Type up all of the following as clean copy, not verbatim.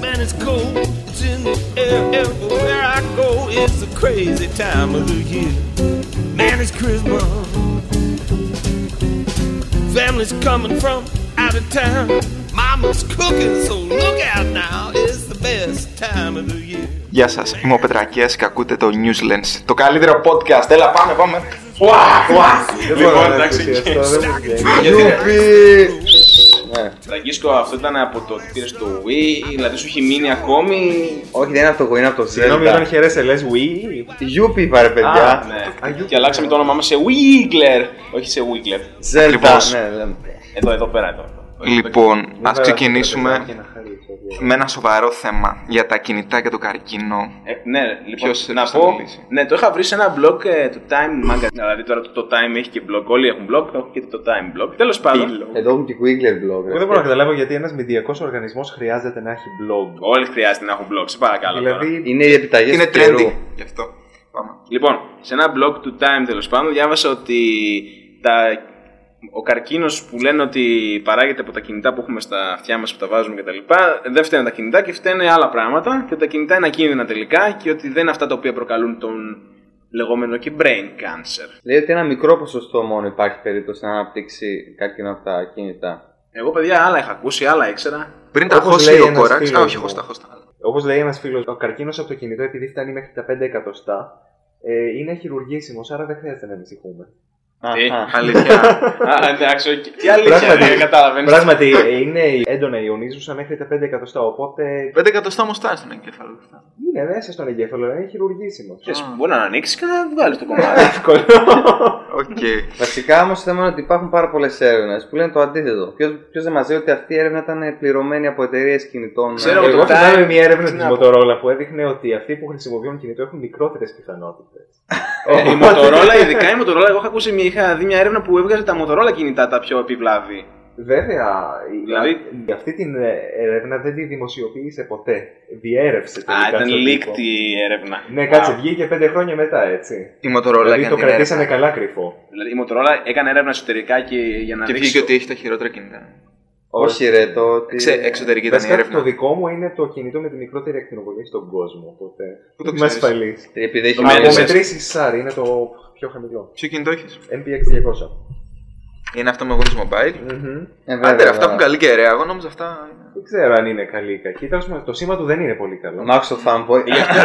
Man, it's cold, it's in the air. Everywhere I go, it's a crazy time of the year. Man, it's Christmas. Family's coming from out of town. Mama's cooking, so look out now. It's the best time of the year. Γεια σας, είμαι ο Πετρακίας και ακούτε το Newslands, το καλύτερο podcast. Έλα, πάμε. Λοιπόν, εντάξει. Φραγκίσκο, αυτό ήταν από το ότι πήρες το Wii, δηλαδή σου έχει μείνει ακόμη. Όχι, δεν είναι από το Wii, είναι από το Zelda. Συγγνώμη, όταν χαιρέσαι λες Wii. Γιούπι είπα ρε παιδιά. Ναι. Και αλλάξαμε το όνομά μας σε Wiggler, όχι σε Wiggler. Zelda, ναι, λέμε. Εδώ πέρα. Λοιπόν, ας ξεκινήσουμε με ένα σοβαρό θέμα για τα κινητά και το καρκίνο. Ναι, λοιπόν, Ποιος να θα πω. μιλήσει? Ναι, το είχα βρει σε ένα blog του Time Magazine. Δηλαδή τώρα το Time έχει και blog. Όλοι έχουν blog, έχω και το Time blog. Τέλος πάντων. Εδώ έχουν και Wiggler blog. Εγώ δεν μπορώ να καταλάβω γιατί ένας μηντιακός οργανισμός χρειάζεται να έχει blog. Όλοι χρειάζεται να έχουν blog, σε παρακαλώ. Δηλαδή, Είναι οι επιταγές Είναι του καιρού. trendy, γι' αυτό. Πάμε. Λοιπόν, σε ένα blog του Time τέλος πάντων διάβασα ότι ο καρκίνος που λένε ότι παράγεται από τα κινητά που έχουμε στα αυτιά μας που τα βάζουμε κτλ. Δεν φταίνε τα κινητά και φταίνε άλλα πράγματα και ότι τα κινητά είναι ακίνδυνα τελικά και ότι δεν είναι αυτά τα οποία προκαλούν τον λεγόμενο και brain cancer. Λέει ότι ένα μικρό ποσοστό μόνο υπάρχει περίπτωση να αναπτύξει καρκίνο από τα κινητά. Εγώ παιδιά άλλα είχα ακούσει, άλλα ήξερα. Πριν τα Όπως χώσει λέει ο ένας κόραξ. φίλος Όχι, μου. χώστα. όπως λέει ένας φίλος, ο καρκίνος από το κινητό επειδή φτάνει μέχρι τα 5 εκατοστά είναι χειρουργήσιμος, άρα δεν χρειάζεται να ανησυχούμε. Αλήθεια. Εντάξει, τι αλήθεια δεν καταλαβαίνεις. Πράγματι είναι έντονα ιονίζουσα μέχρι τα 5 εκατοστά, οπότε 5 εκατοστά όμως φτάνει στον εγκέφαλο. είναι μέσα στον εγκέφαλο, είναι χειρουργήσιμος. Μπορεί να ανοίξεις και να βγάλεις το κομμάτι. Εύκολο. Οκ. Βασικά όμως το θέμα είναι ότι υπάρχουν πάρα πολλές έρευνες που λένε το αντίθετο. Ποιος δεν μας λέει ότι αυτή η έρευνα ήταν πληρωμένη από εταιρείες κινητών. Ξέρω, Εγώ το θυμάμαι Time- μια έρευνα τι της να πω. Motorola που έδειχνε ότι αυτοί που χρησιμοποιούν κινητό έχουν μικρότερες πιθανότητες. Η Motorola, ειδικά η Motorola, εγώ είχα δει μια έρευνα που έβγαζε τα Motorola κινητά τα πιο επιβλάβη. Βέβαια, Δηλαδή- αυτή την έρευνα δεν τη δημοσιοποίησε ποτέ. Διέρευσε τελικά. Ήταν στον leaked τύπο. η έρευνα. Ναι, κάτσε, βγήκε 5 χρόνια μετά, έτσι. Η Motorola Δηλαδή έκανε το την κρατήσανε έρευνα καλά κρυφό. Δηλαδή η Motorola έκανε έρευνα εσωτερικά και για να και δείξει. βγήκε ότι έχει τα χειρότερα κινητά. Όχι ρε, το ότι... Εξωτερική ήταν η Βασικά το έρευνα. δικό μου είναι το κινητό με τη μικρότερη ακτινοβολία στον κόσμο. Οπότε Πού το είμαι ξέρεις? ασφαλής. Επειδή έχει Το μένει μένεις. μέσα. Από μετρήσεις SAR είναι το πιο χαμηλό. Ποιο κινητό έχεις? MPX 200. Είναι αυτό με γονείς mobile. Βέβαια, Άντε, αυτά βέβαια. έχουν καλή κεραία. Εγώ νόμιζα αυτά. Δεν ξέρω αν είναι καλή ή κακή. Τέλος πάντων, το σήμα του δεν είναι πολύ καλό. Μάξ το fanboy.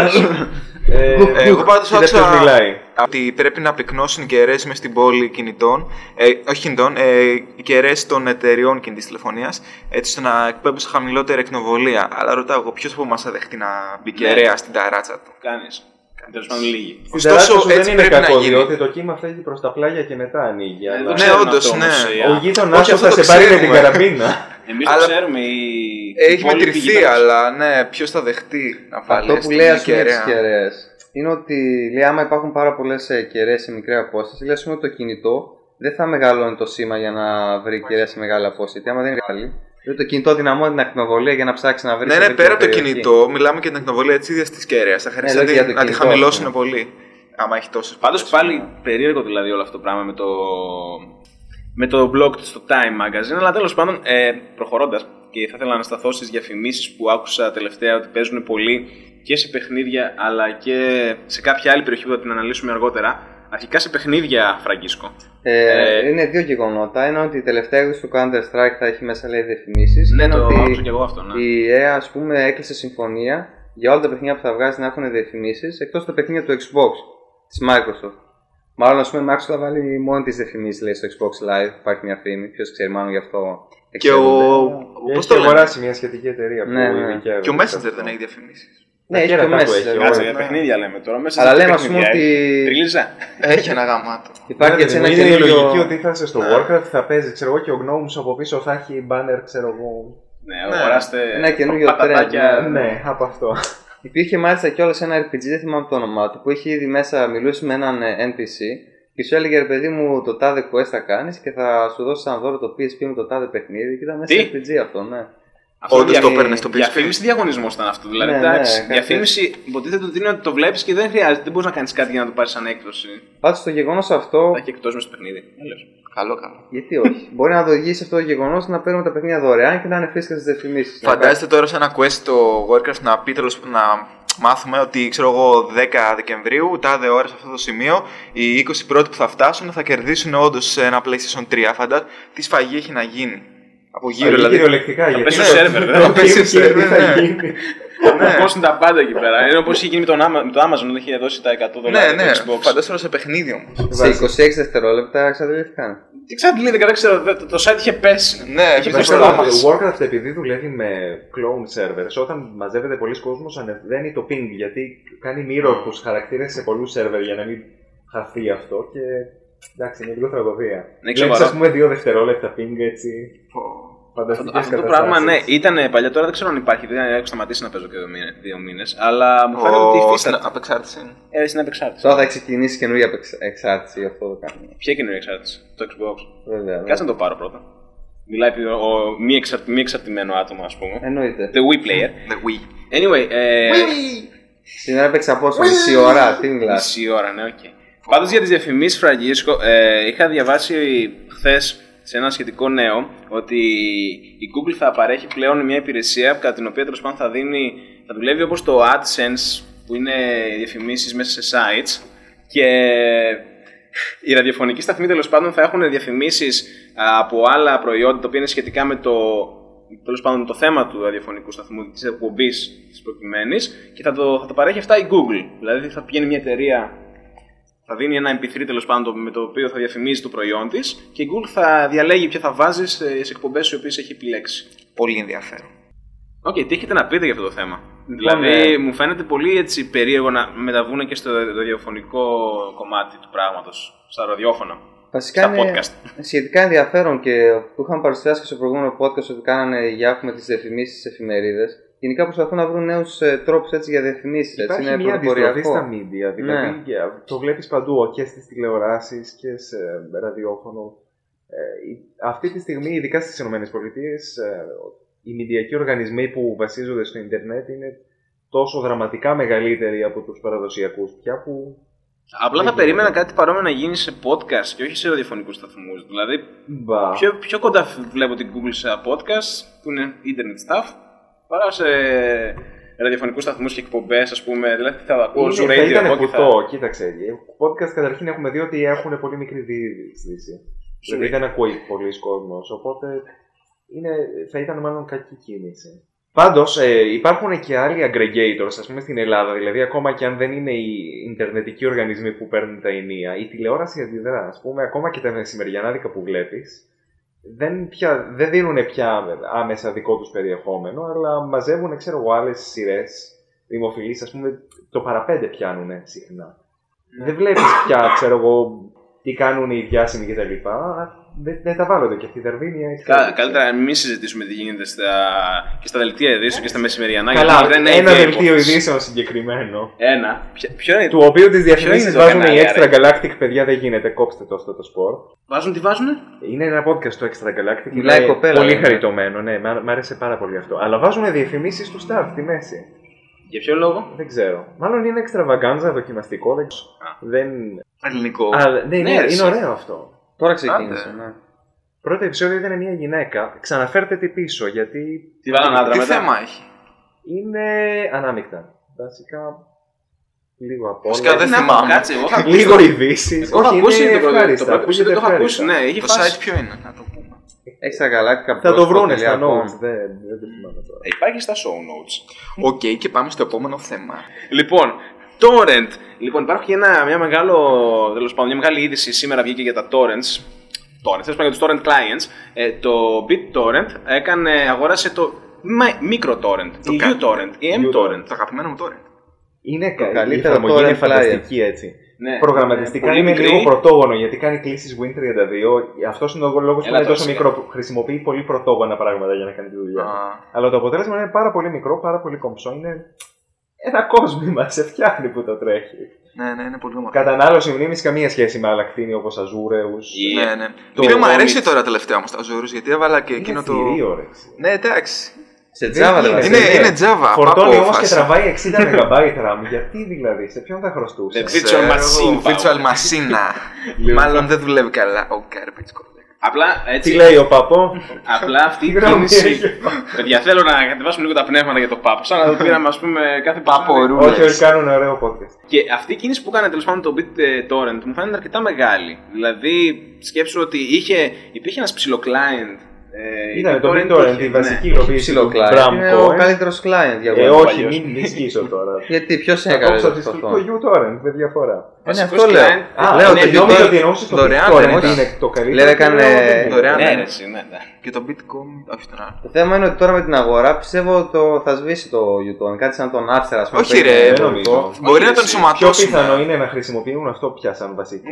Εγώ πάντως Κοίτα ποιος άκουσα μιλάει. ότι πρέπει να πυκνώσουν οι κεραίες μες στην πόλη κινητών, όχι κινητών, οι κεραίες των εταιριών κινητής τηλεφωνίας, έτσι ώστε να εκπέμπουν σε χαμηλότερη εκνοβολία. Αλλά ρωτάω εγώ, ποιος από εμάς θα δεχτεί να μπει κεραία στην ταράτσα του? Κάνεις. Τέλος πάντων λίγοι. Στην Ωστόσο, τεράστια σου δεν έτσι είναι πρέπει να κακό, γίνει. διότι το κύμα φεύγει προς τα πλάγια και μετά ανοίγει. αλλά- το ξέρουμε όντως, αυτό όμως, ναι. Ο γείτονάς Όχι, σου αυτό θα το σε πάρει με την ξέρουμε. καραμπίνα. Εμείς το Αλλά- ξέρουμε. Έχει μετρηθεί, αλλά ναι, ποιος θα δεχτεί να βάλει Αυτό που στην λέει ας πούμε τις κεραία. κεραίες είναι ότι λέει άμα υπάρχουν πάρα πολλές κεραίες σε μικρή απόσταση, λέει ας πούμε το κινητό δεν θα μεγαλώνει το σήμα για να βρει κεραία σε μεγάλη απόσταση. Γιατί άμα δεν είναι μεγάλη, λέει το κινητό δυναμώνει την ακτινοβολία για να ψάξει να βρει. Ναι, σε ναι, ευρύτερη πέρα από το περιοχή. κινητό, μιλάμε και την εκνοβολία τη ίδια τη κεραία. Θα χρειαστεί λέω και για το να τη κινητό, χαμηλώσουν ναι. πολύ. Άμα έχει τόσες. Πάντως πάλι περίεργο δηλαδή όλο αυτό το πράγμα με το blog του στο Time Magazine, αλλά τέλος πάντων προχωρώντας και θα ήθελα να σταθώ στις διαφημίσεις που άκουσα τελευταία ότι παίζουν πολύ και σε παιχνίδια αλλά και σε κάποια άλλη περιοχή που θα την αναλύσουμε αργότερα. Αρχικά σε παιχνίδια, Φραγκίσκο. Είναι δύο γεγονότα. Ένα ότι η τελευταία έκδοση του Counter-Strike θα έχει μέσα λέει διαφημίσεις. Ναι, και το ότι άκουσα και εγώ αυτό. Ναι. η EA ας πούμε έκλεισε συμφωνία για όλα τα παιχνίδια που θα βγάζει να έχουν διαφημίσεις εκτός τα παιχνίδια του Xbox της Microsoft. Μάλλον ας πούμε η Microsoft θα βάλει μόνη της διαφημίσεις λέει στο Xbox Live. Υπάρχει μια φήμη, ποιος ξέρει, μάλλον γι' αυτό. Και ο. Πώς Έχει το λένε? αγοράσει μια σχετική εταιρεία που Ναι, ναι. ειδικεύεται Και ο σε Messenger αυτό. δεν έχει διαφημίσει. Ναι, έχει και κέρατα ο του Messenger. έχει, Κάτσε, βέβαια. για παιχνίδια λέμε τώρα. Μέσα Αλλά σε λέμε ας πούμε παιχνίδια, ότι Τρίλιζα. Έχει ένα γαμάτο. υπάρχει έτσι Ναι, ένα είναι η λογική καινούριο. ότι θα είσαι στο Warcraft, θα παίζει, ξέρω εγώ, και ο Gnomes από πίσω θα έχει banner, ξέρω εγώ. Ναι, αγοράστε Ένα καινούριο πατατάκια. trend, Ναι, από αυτό. Υπήρχε μάλιστα κιόλας ένα RPG, δεν θυμάμαι το όνομά του, που είχε ήδη μέσα μιλούσε με έναν NPC και σου έλεγε ρε παιδί μου το τάδε quest θα κάνεις και θα σου δώσει σαν δώρο το PSP με το τάδε παιχνίδι και ήταν μέσα Τι? σε RPG αυτό, ναι. Όντως το έπαιρνε στο PSP. Διαφήμιση διαγωνισμός ήταν αυτό. Δηλαδή, Ναι, εντάξει, ναι, διαφήμιση υποτίθεται ότι είναι ότι το βλέπεις και δεν χρειάζεται. Δεν μπορείς να κάνεις κάτι για να το πάρεις σαν έκπτωση. Πάντως το γεγονός αυτό. Θα έχει εκτός μες στο παιχνίδι. Καλό. Γιατί όχι. Μπορεί να οδηγήσει αυτό το γεγονός να παίρνουμε τα παιχνίδια δωρεάν και να είναι φρέσκα στις διαφημίσεις. Φαντάζεστε τώρα σε ένα quest το Warcraft να πει να μάθουμε ότι ξέρω εγώ 10 Δεκεμβρίου, τάδε ώρα σε αυτό το σημείο, οι 20 πρώτοι που θα φτάσουν θα κερδίσουν όντως ένα PlayStation 3. Φαντάζεστε τι σφαγή έχει να γίνει. Από γύρω δηλαδή. Κυριολεκτικά. Θα πέσει στο σερβερ, δεν Θα πέσει στο σερβερ, θα κόσουν τα πάντα εκεί πέρα. Είναι όπως είχε γίνει με το Amazon, δεν είχε δώσει τα $100 Ναι, του Xbox. φαντάζομαι τώρα σε παιχνίδι όμως. Σε 26 δευτερόλεπτα εξαντλήθηκαν. Τι ξαντλήθηκα, δεν ξέρω, το site είχε πέσει. Ναι, είχε το πέσει Το το λάθος. Warcraft επειδή δουλεύει με clone servers, όταν μαζεύεται πολλοί κόσμος ανεβαίνει το ping γιατί κάνει mirror τους χαρακτήρες σε πολλούς server για να μην χαθεί αυτό και εντάξει είναι λίγο τραγωδία. Βλέπεις ας πούμε 2 δευτερόλεπτα ping έτσι. Αυτό το πράγμα ναι, ήταν παλιά, τώρα δεν ξέρω αν υπάρχει, δεν έχω σταματήσει να παίζω και 2 μήνες, αλλά μου φαίνεται ότι υφίσταται. Στην απεξάρτηση. Στην απεξάρτηση. Τώρα θα ξεκινήσει καινούργια εξάρτηση, αυτό το κάνουμε. Ποια καινούργια εξάρτηση, το Xbox. Βέβαια. Κάτσε να το πάρω πρώτα. Μιλάει ο μη εξαρτημένο άτομο, ας πούμε. Εννοείται. The Wii player. The Wii. Anyway. Σήμερα έπαιξα πόσο, μισή ώρα, τι μιλάς. Μισή ώρα, ναι, οκ. Πάντως για τις διαφημίσεις, Φραγκίσκο, είχα διαβάσει χθες σε ένα σχετικό νέο ότι η Google θα παρέχει πλέον μια υπηρεσία κατά την οποία τέλος πάντων θα δουλεύει όπως το AdSense που είναι διαφημίσεις μέσα σε sites και οι ραδιοφωνικοί σταθμοί τέλος πάντων θα έχουν διαφημίσεις από άλλα προϊόντα τα οποία είναι σχετικά με τέλος πάντων το θέμα του ραδιοφωνικού σταθμού της εκπομπής της προκειμένης και θα το παρέχει αυτά η Google. Δηλαδή θα πηγαίνει μια εταιρεία, θα δίνει ένα MP3 τέλος πάντων με το οποίο θα διαφημίζει το προϊόν της και η Google θα διαλέγει ποια θα βάζει σε εκπομπές οι οποίες έχει επιλέξει. Πολύ ενδιαφέρον. Οκ, τι έχετε να πείτε για αυτό το θέμα? Δηλαδή, μου φαίνεται πολύ έτσι περίεργο να μεταβούν και στο ραδιοφωνικό κομμάτι του πράγματος, στα ραδιόφωνα. Βασικά στα είναι podcast. σχετικά ενδιαφέρον και που είχαμε παρουσιάσει και στο προηγούμενο podcast ότι κάνανε για έχουμε τις διαφημίσεις στις εφημερίδες. Γενικά προσπαθούν να βρουν νέους τρόπους έτσι για διαφημίσεις. Υπάρχει είναι μια αντιστροφή στα πρωτοποριακό. media, δηλαδή το βλέπεις παντού και στις τηλεοράσεις και σε ραδιόφωνο. Αυτή τη στιγμή, ειδικά στις ΗΠΑ, οι μηντιακοί οργανισμοί που βασίζονται στο ίντερνετ είναι τόσο δραματικά μεγαλύτεροι από τους παραδοσιακούς πια που... Απλά θα περίμενα κάτι παρόμοιο να γίνει σε podcast και όχι σε ραδιοφωνικούς σταθμούς. Δηλαδή, πιο κοντά βλέπω την Google σε podcast που είναι internet stuff παρά σε ραδιοφωνικούς σταθμούς και εκπομπές, ας πούμε. Δηλαδή, θα ακούω Zoo Radio ήταν και κουτό, κοίταξε. Podcast καταρχήν έχουμε δει ότι έχουν πολύ μικρή διείσδυση. Δηλαδή δεν ακούει πολλοί κόσμος, οπότε θα ήταν μάλλον κακή κίνηση. Πάντως υπάρχουν και άλλοι aggregators, ας πούμε στην Ελλάδα, δηλαδή ακόμα και αν δεν είναι οι ιντερνετικοί οργανισμοί που παίρνουν τα ενία, η τηλεόραση αντιδρά, ας πούμε, ακόμα και τα μεσημεριανάδικα που βλέπεις, δεν δίνουν πια άμεσα δικό τους περιεχόμενο, αλλά μαζεύουν, ξέρω εγώ, άλλες σειρές δημοφιλείς, ας πούμε, το παραπέντε πιάνουν συχνά. Δεν βλέπεις πια, ξέρω εγώ, τι κάνουν οι διάσημοι κτλ. Δεν τα βάλλονται και αυτή η Δερβίνια. Καλύτερα να μην συζητήσουμε τι γίνεται και στα δελτία ειδήσεων και στα μεσημεριανά. Καλά, ένα δελτίο ειδήσεων συγκεκριμένο. Ένα. Ποιο είναι? Του οποίου τις διαφημίσεις βάζουν οι Extra Galactic, παιδιά, δεν γίνεται. Κόψτε το αυτό το σπορ. Βάζουν τι βάζουνε? Είναι ένα podcast το Extra Galactic. Μιλάει κοπέλα. Πολύ χαριτωμένο, ναι, μ' άρεσε πάρα πολύ αυτό. Αλλά βάζουν διαφημίσεις στο staff στη μέση. Για ποιο λόγο? Δεν ξέρω. Μάλλον είναι extravaganza, δοκιμαστικό. Δεν... Ελληνικό. Ναι, είναι ωραίο αυτό. Τώρα ξεκίνησε, ναι. Πρώτο επεισόδιο ήταν μια γυναίκα. Ξαναφέρτε τη πίσω, γιατί. Τι βάλανε άντρα μετά? Τι θέμα έχει? Είναι ανάμεικτα. Βασικά. Λίγο από όλα. Δεν θυμάμαι. Λίγο ειδήσεις. Όχι, είναι ευχάριστα. Το πρώτο δεν το έχω ακούσει. Ναι, έχει φάση. Το site ποιο είναι, να το πούμε. Extra Galactic. Θα το βρούνε στα notes. Δεν το θυμάμαι τώρα. Υπάρχει στα show notes. Οκ, και πάμε στο επόμενο θέμα. Λοιπόν, Torrent. Λοιπόν, υπάρχει μια μεγάλη είδηση σήμερα βγήκε για τα Torrents. Θες για τους Torrent clients. Το BitTorrent αγόρασε το MicroTorrent, το uTorrent, η mTorrent. Το αγαπημένο μου Torrent. Είναι καλύτερο εφαρμογή, είναι φανταστική έτσι. Ναι, προγραμματιστικά είναι λίγο πρωτόγωνο γιατί κάνει κλήσεις Win32. Αυτός είναι ο λόγος που είναι τόσο μικρό. Χρησιμοποιεί πολύ πρωτόγωνα πράγματα για να κάνει τη δουλειά. Αλλά το αποτέλεσμα είναι πάρα πολύ μικρό, πάρα πολύ κομψό. Είναι ένα κόσμημα, σε φτιάχνει που το τρέχει. Ναι, είναι πολύ όμορφο. Κατανάλωση μνήμης καμία σχέση με άλλα κτίνη όπως Αζούρεους. Ναι. Μήπως μου αρέσει τώρα τελευταία όμως τα Αζούρους γιατί έβαλα και εκείνο το. Είναι όρεξη. Ναι, εντάξει. Σε Java δηλαδή. Είναι Java. Φορτώνει όμως και τραβάει 60 MB RAM. Γιατί δηλαδή, σε ποιον θα χρωστούσε? Virtual Machine. Virtual Machine. Μάλλον δεν δουλεύει καλά. Ο garbage collector. Απλά έτσι. Τι λέει ο Παπό? Απλά αυτή η κίνηση. Παιδιά, θέλω να κατεβάσουμε λίγο τα πνεύματα για το Πάπο. Σαν να το πήραμε, ας πούμε, κάθε Παπορούλες. Όχι, κάνουν ωραίο podcast. Και αυτή η κίνηση που έκανε τέλος πάντων το BitTorrent μου φαίνεται αρκετά μεγάλη. Δηλαδή, σκέψου ότι υπήρχε ένας ψιλοκλάιντ. Ήταν το BitTorrent, η βασική υλοποίηση του Bramco. Είναι ο καλύτερος client για εγώ. Όχι, μην σκίσω τώρα. Γιατί, ποιος έκανε αυτό? Το uTorrent, με διαφορά. Ναι, αυτό λέω. Λέω νόμιζα ότι εννοούσες το BitTorrent είναι το καλύτερο. Λέω έκανε δωρεάν. Ναι. Και το Bitcoin, όχι τον άλλο. Το θέμα είναι ότι τώρα με την αγορά πιστεύω θα σβήσει το uTorrent. Κάτι σαν τον Napster, ας πούμε. Όχι ρε, μπορεί να τον Πιο σωματώσουν. πιθανό είναι να χρησιμοποιούν αυτό πια σαν βασικό.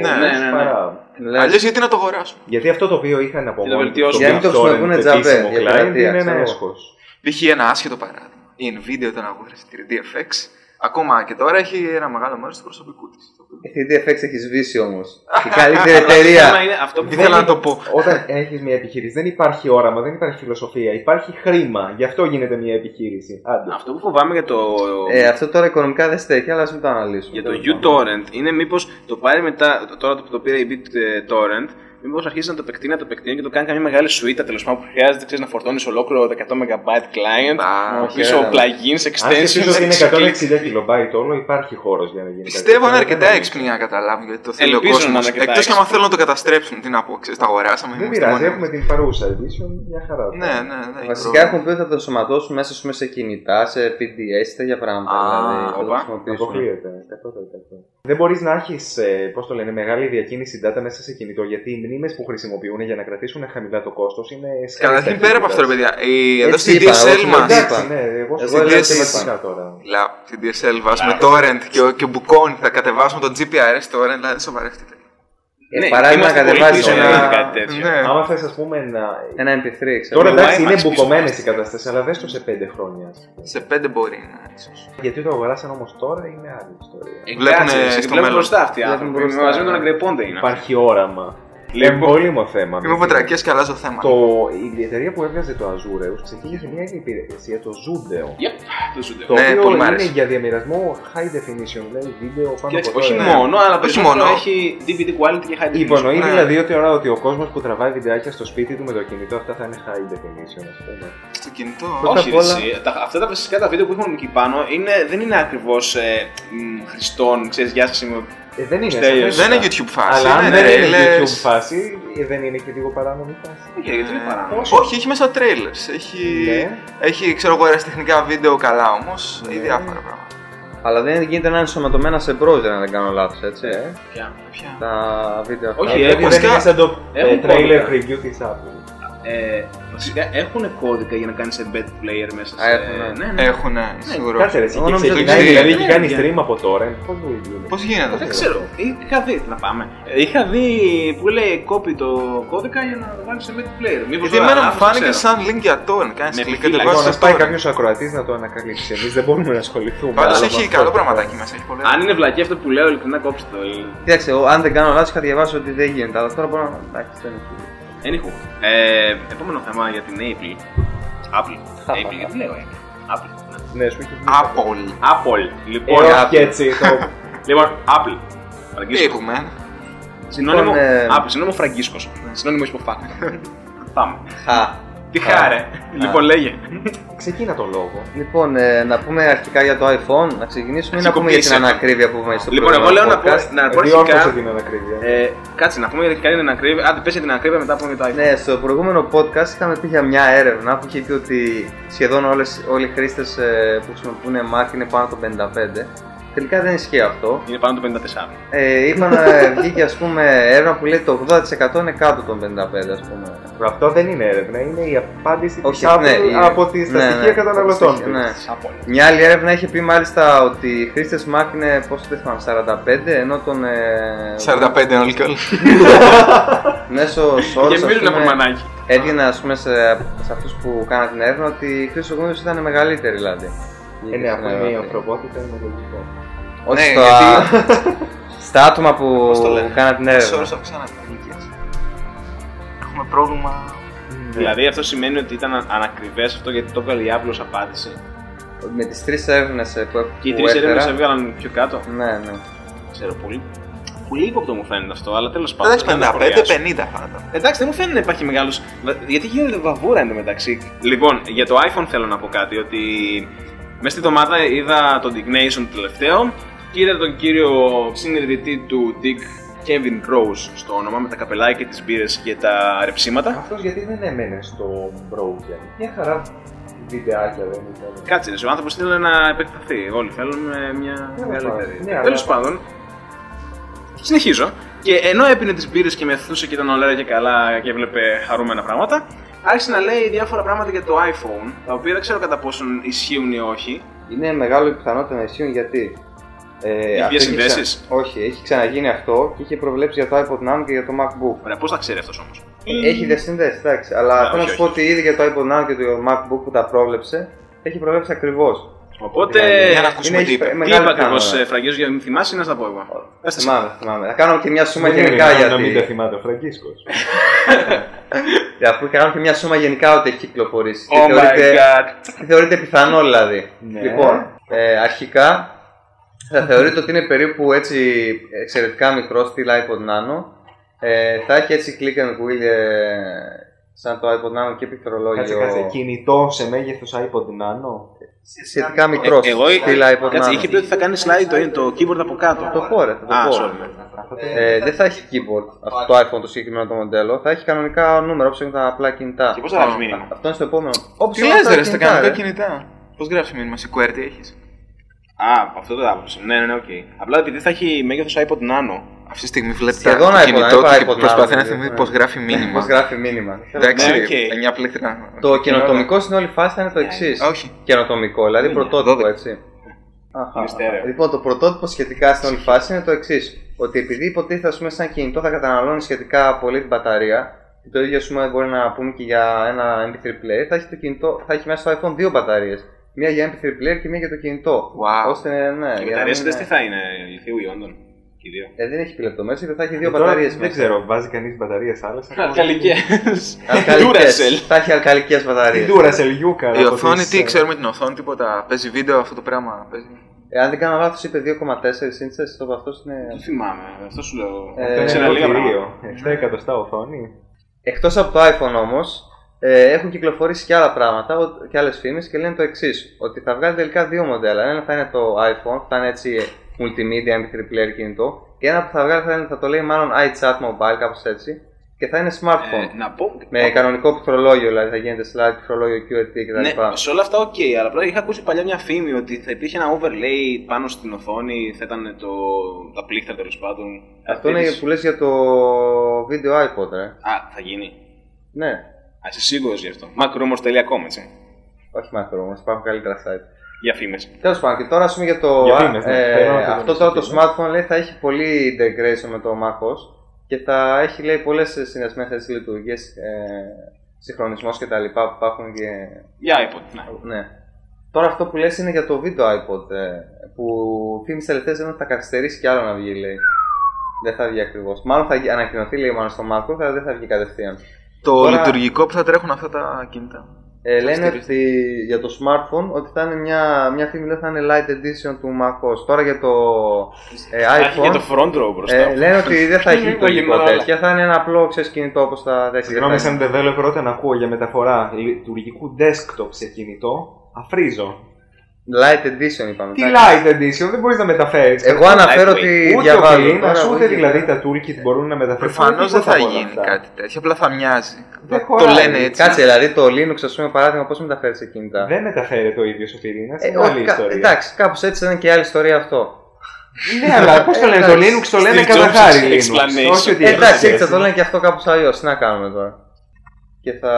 Ναι. Αλλιώς γιατί να το αγοράσουν. Γιατί αυτό το οποίο είχαν από μόνοι τους για να μην το χρησιμοποιούν τζαμπέ. είναι ένα έσχος. Π.χ. ένα άσχετο παράδειγμα. Η Nvidia όταν αγόρασε τη 3DFX, ακόμα και τώρα έχει ένα μεγάλο μέρος του προσωπικού της. Η 3DFX έχει σβήσει όμως. Η καλύτερη εταιρεία. Ήθελα να το πω. Όταν έχεις μια επιχείρηση, δεν υπάρχει όραμα, δεν υπάρχει φιλοσοφία, υπάρχει χρήμα. Γι' αυτό γίνεται μια επιχείρηση. Άντε. Αυτό που φοβάμαι για το. Αυτό τώρα οικονομικά δεν στέκει, αλλά ας μην το αναλύσουμε. Για το uTorrent είναι μήπως το πάρει μετά, τώρα που το πήρε η BitTorrent, μήπως αρχίσει να το επεκτείνει και το κάνει καμία μεγάλη σουίτα τέλος πάντων που χρειάζεται, ξέρεις, να φορτώνεις ολόκληρο 100 MB client, πίσω plugins, extensions. Αν είναι 160 KB όλο, υπάρχει χώρος για να γίνει. Πιστεύω είναι αρκετά έξυπνοι να καταλάβουν γιατί το θέλει ο κόσμος. Εκτός και άμα θέλουν να το καταστρέψουν, τι να πω, ξέρεις, τα αγοράσαμε. Δεν πειράζει, έχουμε την παρούσα edition, μια χαρά. Ναι. Βασικά έχουν πει ότι θα το ενσωματώσουν μέσα σε κινητά, σε PDS, τέτοια πράγματα. Αποκλείεται. Δεν μπορείς να έχεις, πώς το λένε, μεγάλη διακίνηση data μέσα σε κινητό, γιατί οι μνήμες που χρησιμοποιούν για να κρατήσουν χαμηλά το κόστος είναι σκατά. Καταρχήν πέρα από αυτό, ρε παιδιά, εδώ στη DSL μας. Εγώ λέω τώρα. Στη DSL βάζουμε torrent και μπουκώνει, θα μπουκώνει το GPRS torrent, δηλαδή σοβαρεύτηκε. Παράδειγμα να κατεβάσει ένα. Άμα θες, ας πούμε, ένα MP3. Τώρα εντάξει, είναι μπουκωμένες οι καταστάσεις, αλλά δες το σε 5 χρόνια. Σε 5 μπορεί να ίσως. Γιατί το αγοράσαν όμως τώρα είναι άλλη ιστορία. Βλέπουν στο μέλλον μπροστά αυτοί οι άνθρωποι. Μαζί με τον Αγκρεπόντε είναι. Υπάρχει όραμα. Εμπόλυμο θέμα. Είμαι βοτρακές και αλλάζω θέμα. Η εταιρεία που έβγαζε το Azureus ξεκίνησε μια υπηρεσία, το Zudeo. Το οποίο είναι για διαμοιρασμό high definition, δηλαδή βίντεο πάνω από όχι μόνο, αλλά περισσότερο έχει DVD quality και high definition. Υπονοεί δηλαδή ότι ο κόσμος που τραβάει βιντεάκια στο σπίτι του με το κινητό, αυτά θα είναι high definition, ας πούμε. Στο κινητό. Όχι, αυτά τα βασικά τα βίντεο που έχουν εκεί πάνω δεν είναι ακριβώς χρηστών, ξέρεις, γεια σας, δεν είναι YouTube φάση. Αλλά αν δεν είναι YouTube φάση, δεν είναι και λίγο παράνομη φάση. Γιατί είναι παράνομη. Όχι, έχει μέσα trailers. Έχει ξέρω εγώ αεραστεχνικά βίντεο καλά όμως ή διάφορα πράγματα. Αλλά δεν γίνεται να είναι ενσωματωμένα σε browser, αν δεν κάνω λάθος, έτσι. Ποια? Τα βίντεο αυτά. Όχι, δεν είναι σαν το trailer preview της Apple. Βασικά έχουν κώδικα για να κάνεις embed player μέσα σε. Έχουν, σίγουρα. Κάτσε ρε, δηλαδή έχει κάνει stream από τώρα. Πώς γίνεται? Δεν ξέρω. Είχα δει, να πάμε. Είχα δει που λέει copy το κώδικα για να βάλεις embed player. Γιατί εμένα μου φάνηκε σαν link για torrent. Κάνεις κλικ και το βάζεις. Να πάει κάποιος ακροατής να το ανακαλύψει. Εμείς δεν μπορούμε να ασχοληθούμε. Πάντως έχει καλό πραγματάκι μέσα. Αν είναι βλακή αυτό που λέω, ειλικρινά κόψτε το. Κοίταξε, αν δεν κάνω λάθος, είχα διαβάσει ότι δεν γίνεται. Αλλά τώρα μπορώ να. Εντάξει, δεν είναι. Anywho, επόμενο θέμα για την Apple. Apple, γιατί λέω Apple. Ναι, σου έχει Apple. Λοιπόν, όχι έτσι. Λοιπόν, Apple. Τι έχουμε? Συνώνυμο Apple, συνώνυμο Φραγκίσκος. Συνώνυμο υποφάκ. Πάμε. Τι χάρε. Λοιπόν, λέγε. Ξεκίνα το λόγο. Λοιπόν, να πούμε αρχικά για το iPhone, να ξεκινήσουμε ή να πούμε για την ανακρίβεια που είμαστε στο Λοιπόν, εγώ λέω να πω αρχικά. Την ανακρίβεια. Κάτσε να πούμε γιατί κάνει την ανακρίβεια. Άντε, πες για την ανακρίβεια μετά πούμε για το iPhone. Ναι, στο προηγούμενο podcast είχαμε πει για μια έρευνα που είχε πει ότι σχεδόν όλοι οι χρήστες που χρησιμοποιούν Mac είναι πάνω από το 55. Τελικά δεν ισχύει αυτό. Είναι πάνω το 54. Είπα να βγήκε ας πούμε έρευνα που λέει το 80% είναι κάτω των 55 ας πούμε. Αυτό δεν είναι έρευνα, είναι η απάντηση της Apple από τη στατιστική καταναλωτών. Μια άλλη έρευνα είχε πει μάλιστα ότι οι χρήστες Mac είναι πόσο δεν θυμάμαι, 45 ενώ τον... 45 όλοι και όλοι. Μέσος όρος ας πούμε έβγαινε ας πούμε σε αυτούς που κάναν την έρευνα ότι η χρήση του Windows ήταν μεγαλύτερη δηλαδή. Ναι, από η ανθρωπότητα είναι λογικό. Όχι στα άτομα που κάναν την έρευνα. Έχουμε πρόβλημα. Δηλαδή αυτό σημαίνει ότι ήταν ανακριβές αυτό γιατί το έβγαλε η Apple ως απάντηση. Με τις 3 έρευνες που Και οι 3 έρευνες έβγαλαν πιο κάτω. Ναι. Ξέρω πολύ. Πολύ ύποπτο μου φαίνεται αυτό, αλλά τέλος πάντων. Εντάξει, 55-50 πάντα. Εντάξει, δεν μου φαίνεται να υπάρχει μεγάλος. Γιατί γίνεται βαβούρα εντωμεταξύ. Λοιπόν, για το iPhone θέλω να πω κάτι. Ότι μέσα στη εβδομάδα είδα τον Dick Nation τελευταίο και είδα τον κύριο συνειδητή του Dick Kevin Rose στο όνομα με τα καπελάκια, τις μπύρες και τα ρεψίματα. Αυτός γιατί δεν έμενε στο Broken. Μια χαρά βιντεάκια δεν ήταν. Κάτσε, ο άνθρωπος ήθελε να επεκταθεί. Όλοι θέλουμε μια μεγαλύτερη. Ναι, Τέλος πάντων, συνεχίζω. Και ενώ έπινε τις μπύρες και μεθούσε και ήταν όλα και καλά και έβλεπε χαρούμενα πράγματα, άρχισε να λέει διάφορα πράγματα για το iPhone, τα οποία δεν ξέρω κατά πόσον ισχύουν ή όχι. Είναι μεγάλο η πιθανότητα να ισχύουν γιατί. Ποιες συνδέσεις? Όχι, έχει ξαναγίνει αυτό και είχε προβλέψει για το iPod Nano και για το MacBook. Ωραία, πώς θα ξέρει αυτός όμως? Έχει διασυνδέσει, εντάξει. Αλλά θέλω να σου πω ότι ήδη για το iPod Nano και το MacBook που τα πρόβλεψε, έχει προβλέψει ακριβώς. Οπότε. Για να ακούσουμε τι είπε. Τι είπα ακριβώς, Φραγκίζο, για να μην θυμάσαι, να στα πω εγώ. Θυμάμαι. Θα κάνω και μια σούμα Δεν γενικά είναι γιατί. να μην τα θυμάται ο Φραγκίσκος. Αφού κάνω και μια σούμα γενικά ότι έχει κυκλοφορήσει. Oh my god. Τι θεωρείται πιθανό δηλαδή. Ναι. Λοιπόν, αρχικά θα θεωρείται ότι είναι περίπου έτσι εξαιρετικά μικρό στυλ iPod Nano. Θα έχει έτσι click and wheel σαν το iPod Nano και πληκτρολόγιο. Κάτσε. Κινητό σε μέγεθος iPod Nano. Σχετικά μικρό στυλ iPod Κάτσε, Nano. είχε πει ότι θα κάνει slide το keyboard από κάτω. Το χώρε, θα το πω. Δεν θα έχει keyboard αυτό το iPhone το συγκεκριμένο το μοντέλο. Θα έχει κανονικά νούμερα όπως έχουν τα απλά κινητά. Και πώς θα γράψει μήνυμα? Αυτό είναι στο επόμενο. Όπως Τι έχουν λες τα ρε, στα κινητά, κανονικά ρε. κινητά. Πώς γράφεις μήνυμα, σε QWERTY έχεις? Αυτό το άποψη. Ναι, οκ. Απλά επειδή θα έχει μέγεθος iPod Nano. Αυτή τη στιγμή βλέπει Σχεδόν το iPod, κινητό είπα του και iPod προσπαθεί Nano, να θυμηθεί ναι. πώς γράφει μήνυμα. Πώς γράφει μήνυμα. Εντάξει, Ναι, οκ. 9 πλήκτρα. Το καινοτομικό στην όλη φάση θα είναι το εξής. Όχι. Καινοτομικό, δηλαδή Είναι, πρωτότυπο 12. έτσι. Μυστέρεο. Λοιπόν, το πρωτότυπο σχετικά στην όλη φάση είναι το εξής. Ότι επειδή υποτίθεται, ας πούμε, σαν κινητό θα καταναλώνει σχετικά πολύ την μπαταρία, και το ίδιο, ας πούμε, μπορεί να πούμε και για ένα MP3 player, θα έχει, το κινητό, θα έχει μέσα στο iPhone 2 μπαταρίες. Μία για MP3 player και μία για το κινητό. Wow. Ώστε, ναι, Και οι για να μπαταρίες μην- αυτές τι θα είναι, λιθίου ιόντων? Και οι δύο. Δεν έχει λεπτομέρειες, γιατί θα έχει δύο Τώρα μπαταρίες δεν μέσα. ξέρω, βάζει κανείς μπαταρίες άλλες. Αλκαλικές. Αλκαλικές. Duracell. Θα έχει αλκαλικές Τι μπαταρίες. Duracell Yuka. Η οθόνη, τι ξέρουμε την οθόνη, τίποτα. Παίζει βίντεο αυτό το πράγμα. Παίζει. Αν δεν κάνω λάθος, είπε 2,4 ίντσες, το αυτός είναι. Δεν θυμάμαι, αυτό σου λέω. Αυτό είναι Ξέρω ένα λίγα πράγματα. θηρίο. 7 εκατοστά οθόνη. Εκτός από το iPhone όμως, έχουν κυκλοφορήσει και άλλα πράγματα και άλλες φήμες και λένε το εξής. Ότι θα βγάλει τελικά δύο μοντέλα. Ένα θα είναι το iPhone, θα είναι έτσι multimedia MP3 player κινητό. Και ένα που θα βγάλει θα το λέει μάλλον iChat mobile, κάπως έτσι. Και θα είναι smartphone. Να πω. Με κανονικό πληκτρολόγιο, δηλαδή θα γίνεται slide, πληκτρολόγιο QWERTY κτλ. Ναι, σε όλα αυτά οκ, αλλά απλά είχα ακούσει παλιά μια φήμη ότι θα υπήρχε ένα overlay πάνω στην οθόνη, θα ήταν τα πλήκτρα τέλος πάντων. Αυτό είναι που λες για το video iPod, ρε. Α, θα γίνει. Ναι, Α, είσαι σίγουρος γι' αυτό. Macromos.com, έτσι. όχι μακρό όμως, υπάρχουν καλύτερα site. Για φήμες. Τέλος πάντων, και τώρα ας πούμε για το. Για φήμες, ναι. Θέλω να το Αυτό δω τώρα το στο smartphone λέει θα έχει πολύ integration με το macOS και θα έχει λέει πολλές συνδεσμένες λειτουργίες, συγχρονισμός και τα λοιπά που υπάρχουν και. Για iPod, ναι. Ναι. Τώρα αυτό που λες είναι για το video iPod που φήμες τελευταίες λένε ότι θα καθυστερήσει κι άλλο να βγει, λέει. Δεν θα βγει ακριβώς. Μάλλον θα ανακοινωθεί λέει μόνο στο macOS, αλλά δεν θα βγει κατευθείαν. Το Τώρα- λειτουργικό που θα τρέχουν αυτά τα κινητά. Λένε ότι για το smartphone ότι θα είναι μια φήμη λέει θα είναι light edition του macOS. Τώρα για το Θα έχει και iPhone το front row μπροστά. λένε ότι δεν θα έχει Το λειτουργικό γυμνό, αλλά. τέτοια, θα είναι ένα απλό ξέρεις, κινητό όπως τα τέτοια. Συγγνώμη, σαν developer, όταν ακούω για μεταφορά λειτουργικού desktop σε κινητό, αφρίζω. Light edition είπαμε. Τι εντάξει. light edition, δεν μπορείς να μεταφέρεις. Εγώ αναφέρω lightweight. ότι Ούτε ο διαβάζω. πυρήνας, τώρα, ούτε όχι, δηλαδή τα toolkit μπορούν να μεταφέρουν. Προφανώς δεν τίποτα θα από όλα γίνει αυτά. κάτι τέτοιο, απλά θα μοιάζει. Δεν Το χωράει. λένε έτσι. Κάτσε, δηλαδή το Linux, ας πούμε, παράδειγμα, πώς μεταφέρει σε κινητά. Δεν μεταφέρεται ο ίδιος ο πυρήνας, είναι όχι, άλλη ιστορία. εντάξει, κάπως έτσι είναι και άλλη ιστορία αυτό. Ναι, αλλά πώς το λένε, το Linux το λένε Steve κατά Jobs χάρη explanation. Linux. Όχι ότι Εντάξει, έχει έτσι θα σχέση. το λένε και αυτό κάπως αλλιώς. Τι να κάνουμε τώρα. Και θα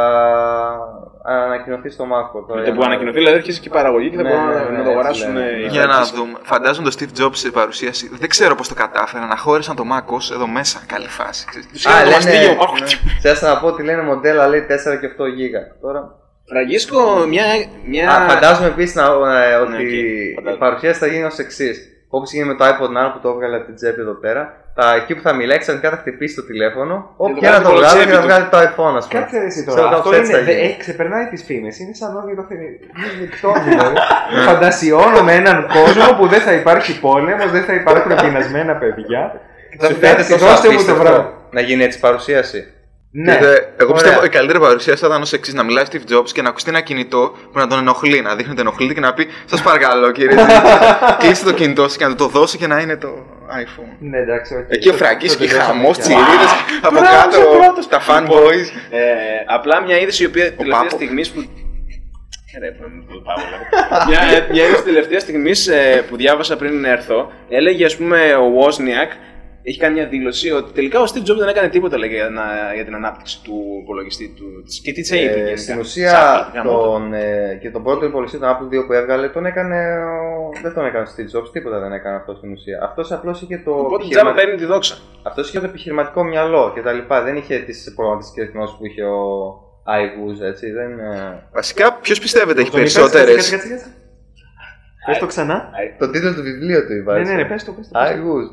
ανακοινωθεί στο Μάκο. Και που ανακοινωθεί, δηλαδή έρχεσαι και η παραγωγή και θα Ναι, μπορούν ναι, ναι, να το αγοράσουν. έτσι λένε. Για να δούμε. Φαντάζομαι το Steve Jobs σε παρουσίαση. Δεν ξέρω πώς το κατάφεραν να χώρισαν το MacOS εδώ μέσα. Καλή φάση. Τους είχαν το μαστίγιο. Θες να πω ότι λένε μοντέλα λέει 4 και 8 γίγα. Τώρα. Φραγκίσκο, μια. Φαντάζομαι επίσης ότι οκ, η φαντάζομαι. παρουσίαση θα γίνει ως εξής. Όπως έγινε με το iPod Nano που το έβγαλε από την τσέπη εδώ πέρα. Εκεί που θα μιλάει, ξαφνικά θα χτυπήσει το τηλέφωνο. Όποια να το βγάλει και να βγάλει το iPhone, ας πούμε. Κάτσε εσύ τώρα. Αυτό ξεπερνάει τις φήμες. Είναι σαν όνειρο δηλαδή. Φαντασιώνω με έναν κόσμο που δεν θα υπάρχει πόλεμος, δεν θα υπάρχουν πεινασμένα παιδιά. Δώστε μου το βράδυ. Να γίνει έτσι παρουσίαση. Ναι. Εγώ πιστεύω η καλύτερη παρουσίαση θα ήταν ως εξής: να μιλάει Steve Jobs και να ακουστεί ένα κινητό που να τον ενοχλεί, να δείχνει ότι ενοχλείται και να πει: σας παρακαλώ κύριε, κλείστε το κινητό σας και να το δώσω και να είναι το iPhone. Ναι, εντάξει, okay. Εκεί ο Φραγκής και χαμός, τσιρίδες από κάτω, τα fanboys. Απλά μια είδηση η οποία τελευταία στιγμή που. Μια είδηση τελευταία στιγμή που διάβασα πριν έρθω, έλεγε ας πούμε ο Wozniak. Έχει κάνει μια δήλωση ότι τελικά ο Steve Jobs δεν έκανε τίποτα για την ανάπτυξη του υπολογιστή του. Και τι έγινε. Στην ουσία και τον πρώτο υπολογιστή, τον Apple II που έβγαλε, δεν τον έκανε ο Steve Jobs, τίποτα δεν έκανε αυτό στην ουσία. Αυτός απλώς είχε το. Οπότε τζάμα παίρνει τη δόξα. Αυτός είχε το επιχειρηματικό μυαλό κτλ. Δεν είχε τις προγραμματικές γνώσεις που είχε ο iGoogle, έτσι. Βασικά, ποιος πιστεύετε έχει περισσότερες. Πες το ξανά. Το τίτλο του βιβλίου του υπάρχει. Ναι, πες το. iGoogle.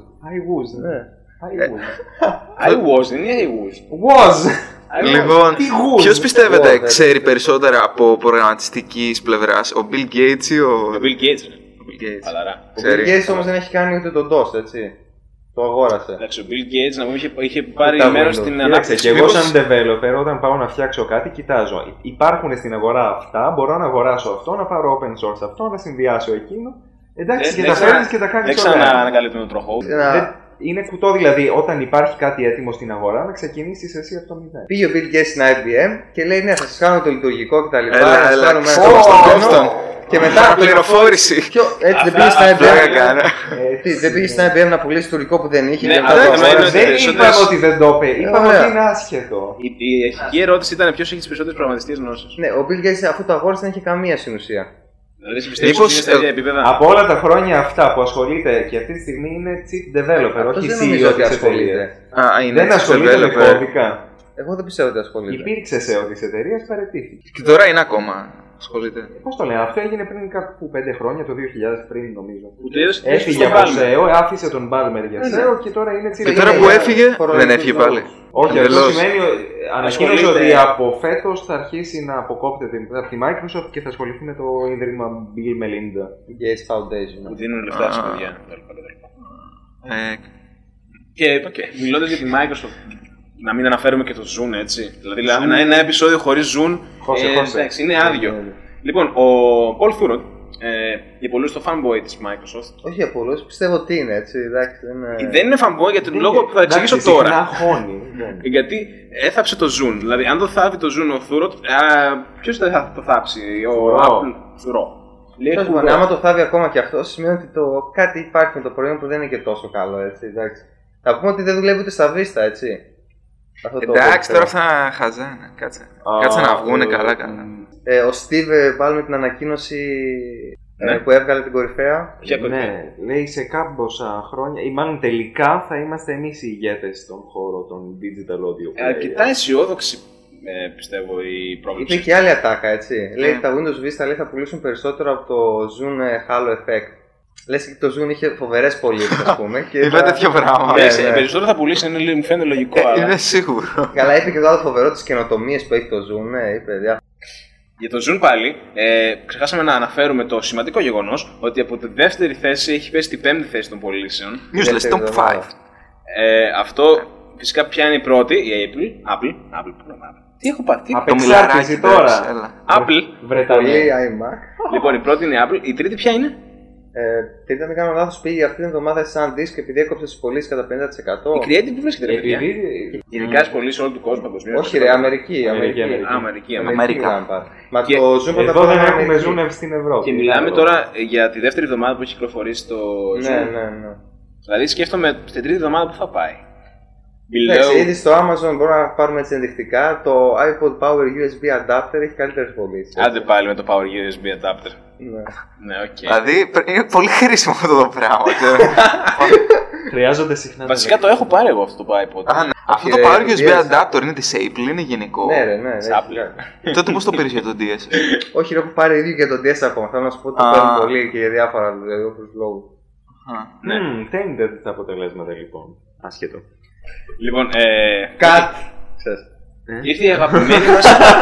I was, δεν είναι I was. Was! Λοιπόν, ποιος πιστεύετε ξέρει περισσότερα από προγραμματιστικής πλευράς, ο Bill Gates ή ο Bill Gates. Ο Bill Gates όμως δεν έχει κάνει ούτε τον DOS, έτσι. Το αγόρασε. Εντάξει, ο Bill Gates να πούμε είχε πάρει μέρος στην ανάπτυξη. Και εγώ σαν developer όταν πάω να φτιάξω κάτι κοιτάζω. Υπάρχουν στην αγορά αυτά, μπορώ να αγοράσω αυτό, να πάρω open source αυτό, να συνδυάσω εκείνο. Εντάξει, και τα παίρνεις και τα κάνεις όλα. Δεν ξανανακαλύπτουμε τον τροχό. Είναι κουτό δηλαδή όταν υπάρχει κάτι έτοιμο στην αγορά να ξεκινήσεις εσύ από το μηδέν. Πήγε ο Bill Gates στην IBM και λέει ναι, θα σας κάνω το λειτουργικό κτλ. Και μετά πληροφόρηση. Έτσι δεν πήγε στην IBM. Δεν πήγε στην IBM να πουλήσει λειτουργικό που δεν είχε. Δεν είπαν ότι δεν το είπε. Είπαν ότι είναι άσχετο. Η αρχική ερώτηση ήταν ποιος έχει τις περισσότερες πραγματιστικές γνώσεις. Ναι, ο Bill Gates αφού το αγόρασε δεν είχε καμία στην ουσία. Από όλα τα χρόνια αυτά που ασχολείται και αυτή τη στιγμή είναι chip developer, όχι CEO της εταιρείας. Δεν ασχολείται με κώδικα. Εγώ δεν πιστεύω ότι ασχολείται. Υπήρξε CEO της εταιρείας, παραιτήθηκε. Και τώρα είναι ακόμα ασχολείται. Πώς το λένε, αυτό έγινε πριν κάπου 5 χρόνια, το 2000 πριν νομίζω. Έφυγε από CEO, άφησε τον Balmer για CEO και τώρα είναι chip developer. Και τώρα που έφυγε, δεν έφυγε πάλι. Όχι, αυτό σημαίνει ανακοίνωσε ότι από φέτος θα αρχίσει να αποκόπτεται από τη Microsoft και θα ασχοληθεί με το ίδρυμα Bill Melinda Gates Foundation. Που δίνουν λεφτά σε παιδιά. Και μιλώντας για τη Microsoft, να μην αναφέρουμε και το Zoom, έτσι. Δηλαδή ένα επεισόδιο χωρίς Zoom είναι άδειο. Λοιπόν, ο Paul Thurrott, για πολλούς το fanboy της Microsoft. Όχι για πολλούς, πιστεύω ότι είναι έτσι. Δεν είναι fanboy για τον λόγο που θα εξηγήσω τώρα. Γιατί έθαψε το Zoom. Δηλαδή, αν το θάβει το Zoom ο Thurrott, ποιος θα το θάψει, ο Apple Thurrott. Άμα το θάβει ακόμα και αυτό, σημαίνει ότι κάτι υπάρχει με το προϊόν που δεν είναι και τόσο καλό. Έτσι, θα πούμε ότι δεν δουλεύει ούτε στα Vista, έτσι. Εντάξει, τώρα θα χαζάνε. Κάτσε να βγούνε καλά. Ο Steve βάλουμε την ανακοίνωση που έβγαλε την κορυφαία. Ναι, λέει σε κάμποσα χρόνια, ή μάλλον τελικά θα είμαστε εμείς οι ηγέτες στον χώρο των digital audio. Αρκετά αισιόδοξη πιστεύω η πρόβλεψη. Είπε και άλλη ατάκα, έτσι. Λέει τα Windows Vista θα πουλήσουν περισσότερο από το Zoom Halo Effect. Λες και το Zoom είχε φοβερές πωλήσεις, ας πούμε. Είπε τέτοιο πράγμα. Περισσότερο θα πουλήσει, μου φαίνεται λογικό. Είναι σίγουρο. Καλά, είπε και το άλλο φοβερό τις καινοτομίες που έχει το Zoom. Ναι, είπε διάφορα. Για το Zoom πάλι, ξεχάσαμε να αναφέρουμε το σημαντικό γεγονός ότι από τη δεύτερη θέση έχει πέσει την πέμπτη θέση των πωλήσεων. Newsletter Top 5. Αυτό φυσικά ποια είναι η πρώτη, η Apple. Τι έχω πάθει, απεξάρτηση τώρα. Apple. Βρετανία iMac. Λοιπόν, η πρώτη είναι η Apple, η τρίτη ποια είναι? Τρίτη, αν δεν κάνω λάθος, πήγε αυτή την εβδομάδα σε SanDisk και επειδή έκοψε τις πωλήσεις κατά 50%. Η Creative που βρίσκεται, ρε παιδιά. Γενικά στις πωλήσεις όλου του κόσμου παγκοσμίως. Όχι, ρε, Αμερική. Μα το Zoom εδώ δεν έχουμε Zoom στην Ευρώπη. Και μιλάμε τώρα για τη δεύτερη εβδομάδα που έχει κυκλοφορήσει το Zoom. Ναι. Δηλαδή σκέφτομαι στην τρίτη εβδομάδα που θα πάει. Εντάξει, ήδη στο Amazon μπορούμε να πάρουμε έτσι ενδεικτικά. Το iPod Power USB Adapter έχει καλύτερες πωλήσεις. Άντε πάλι με το Power USB Adapter. Ναι, οκ. Δηλαδή είναι πολύ χρήσιμο αυτό το πράγμα. Χρειάζονται συχνά. Βασικά το έχω πάρει εγώ αυτό το iPod. Αυτό το Power USB Adapter είναι disable, είναι γενικό. Ναι. Τότε πώς το πήρες για το DS? Όχι, έχω πάρει ίδιο για το DS ακόμα. Θέλω να σου πω ότι το παίρνω πολύ και για διάφορα λόγους. Ναι. Δεν είναι τα αποτελέσματα λοιπόν. Άσχετο. Λοιπόν, Κατ! ήρθε η αγαπημένη μας.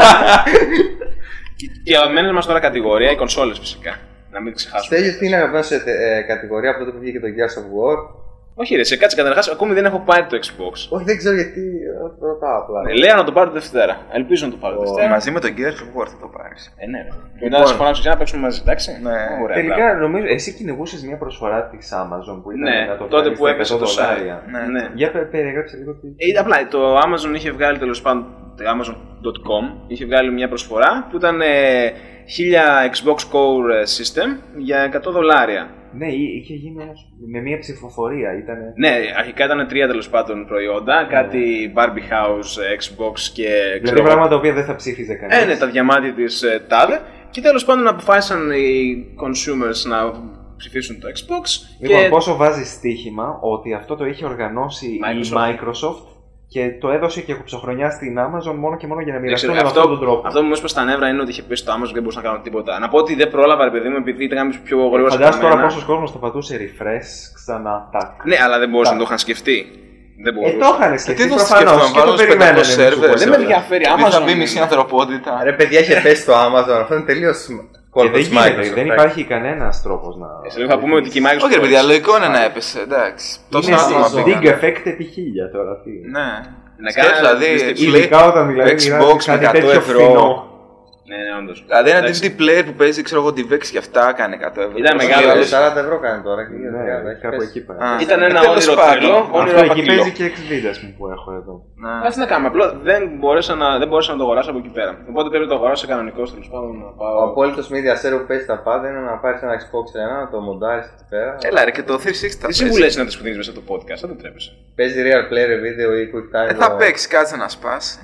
Η αγαπημένη μας τώρα κατηγορία, οι κονσόλες φυσικά. Να μην ξεχάσουμε. Στέλιο, τι είναι αγαπημένο σε κατηγορία από τότε που βγήκε το Gears of War? Όχι, ρε, σε κάτσε καταρχάς, ακόμη δεν έχω πάρει το Xbox. Όχι, δεν ξέρω γιατί. Ρωτάω απλά. Λέω να το πάρω τη Δευτέρα. Ελπίζω να το πάρω τη Δευτέρα. Μαζί με τον Gears of War θα το πάρει. Ναι. Και μετά θα συμφωνήσω και να παίξουμε μαζί, εντάξει. Ναι. Ωραία, Τελικά νομίζω εσύ κυνηγούσες μια προσφορά της Amazon που ήταν Ναι, να το τότε κάνεις που στα έπεσε το $100. Ναι. Για περιγράψε λίγο τι. Απλά το Amazon είχε βγάλει τέλος πάντων, το Amazon.com είχε βγάλει μια προσφορά που ήταν 1000 Xbox Core System για $100. Ναι, είχε γίνει με μια ψηφοφορία. Ήτανε... Ναι, αρχικά ήταν 3 τέλος πάντων προϊόντα, κάτι Barbie House, Xbox και Δηλαδή πράγματα τα οποία δεν θα ψήφιζε κανείς. Ναι, τα διαμάτια της τάδε. Και τέλος πάντων αποφάσισαν οι consumers να ψηφίσουν το Xbox. Λοιπόν, και... πόσο βάζει στοίχημα ότι αυτό το είχε οργανώσει η Microsoft και το έδωσε και κουψοχρονιά στην Amazon μόνο και μόνο για να μοιραστούν με αυτόν τον τρόπο. Αυτό που μου έσπασε στα νεύρα είναι ότι είχε πει στο Amazon δεν μπορούσα να κάνω τίποτα. Να πω ότι δεν πρόλαβα, ρε παιδί μου, επειδή ήταν πιο γρήγορα. Φαντάζομαι τώρα πόσο κόσμο το πατούσε refresh ξανά. Τάκ. Ναι, αλλά δεν μπορούσαν να το είχαν σκεφτεί. Δεν μπορούσαν. Το είχαν σκεφτεί. Τι θα σκεφτόμουν, βάλω 500 σερβερ. Δεν με ενδιαφέρει. Θα μπει μισή ανθρωπότητα. Ρε παιδιά, είχε πέσει το Amazon. Αυτό είναι τελείω. Δεν υπάρχει κανένα τρόπο να. Σε λίγο θα πούμε ότι και η Microsoft. Όχι, ρε παιδιά, λογικό είναι να έπεσε. Εντάξει. Τόσο άτομα πήγαν. Dig effect επί 1000 τώρα. Ναι. Σκέφτε δηλαδή. Ειδικά όταν μιλάει Xbox με 100 ευρώ. Ναι, όντως. Δηλαδή ένα DVD player που παίζει, ξέρω εγώ, DivX και αυτά κάνει 100 ευρώ. Ήταν μεγάλο. 40 ευρώ κάνει τώρα. Κάπου εκεί πάει. Ήταν ένα όνειρο τρελό. Αυτό εκεί παίζει και Xvideos που έχω εδώ. Τι να κάνουμε, απλά δεν μπόρεσα να το αγοράσω από εκεί πέρα. Οπότε πρέπει να το αγοράσω κανονικό τέλος πάντων. Ο απόλυτο media share που παίζει τα πάντα είναι να πάρει ένα Xbox 1, να το μοντάρει εκεί πέρα. Έλα, ρε, και το 360 θα τι συμβουλές είναι να τις προτείνεις μέσα στο podcast, δεν τρέπεσαι. Παίζει real player video ή quick time. Θα παίξει, κάτσε να σπάσει.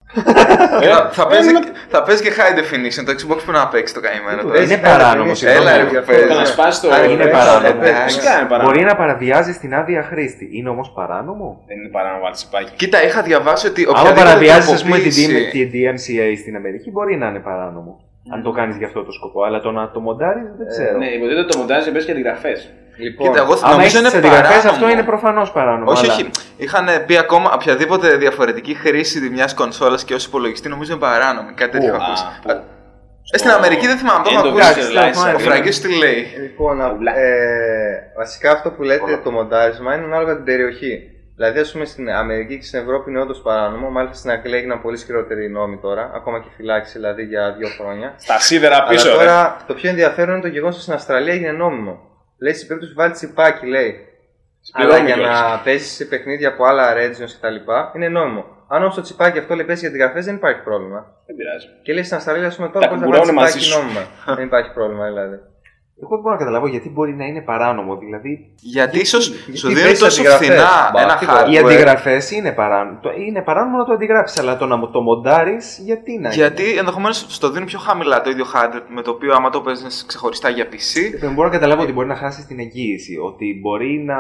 Θα παίζει και high definition. Το Xbox που να παίξει το καημένο. Είναι παράνομο. Έλα, ρε, να σπάσει το. Είναι παράνομο. Φυσικά. Μπορεί να παραβιάζει την άδεια χρήστη. Είναι όμως παράνομο. Δεν είναι παράνομο, βάλει τσιπάκι. Κοίτα, είχα διαβάσει ότι. Αν παραβιάζει, α πούμε, τη DMCA στην Αμερική, μπορεί να είναι παράνομο. Αν το κάνει για αυτό το σκοπό. Αλλά το να το μοντάρει δεν ξέρω. Ναι, υποτίθεται το μοντάρι παίζει και αντιγραφές. Λοιπόν, κοίτα, εγώ άμα έχεις τις αντιγραφές, αυτό είναι προφανώς παράνομο. Όχι, όχι. Είχαν πει ακόμα οποιαδήποτε διαφορετική χρήση μιας κονσόλας και ως υπολογιστή νομίζω είναι παράνομη. Κάτι τέτοιο έχω ακούσει. Στην Αμερική δεν θυμάμαι, το έχω ακούσει. Ο Φραγκής τι λέει. Λοιπόν, βασικά αυτό που λέτε το μοντάρισμα είναι ανάλογα την περιοχή. Δηλαδή, ας πούμε, στην Αμερική και στην Ευρώπη είναι όντως παράνομο. Μάλιστα στην Αγγλία έγιναν πολύ σκληρότεροι νόμοι τώρα. Ακόμα και φυλάξει δηλαδή για 2 χρόνια. Στα σίδερα πίσω, αλλά τώρα το πιο ενδιαφέρον είναι το γεγονός ότι στην Αυστραλία έγινε νόμιμο. Λέει στην περίπτωση που βάλει τσιπάκι, λέει. Αλλά για να παίζει σε παιχνίδια από άλλα regions κτλ. Είναι νόμιμο. Αν όμως το τσιπάκι αυτό λέει παίζει για αντιγραφές δεν υπάρχει πρόβλημα. Δεν πειράζει. Και λέει στην Αυστραλία, α πούμε, τώρα πώς θα βάλει τσιπάκι νόμιμα. Δεν υπάρχει πρόβλημα δηλαδή. Εγώ δεν μπορώ να καταλάβω γιατί μπορεί να είναι παράνομο. Δηλαδή, γιατί ίσως σου δίνει τόσο φθηνά ένα hardware. Οι αντιγραφές είναι παράνομο. Είναι παράνομο να το αντιγράψεις, αλλά το να το μοντάρεις, γιατί να είναι. Γιατί ενδεχομένως στο δίνει πιο χαμηλά το ίδιο hardware με το οποίο άμα το παίζεις ξεχωριστά για PC. Δεν μπορώ να καταλάβω ότι μπορεί να χάσεις την εγγύηση. Ότι μπορεί να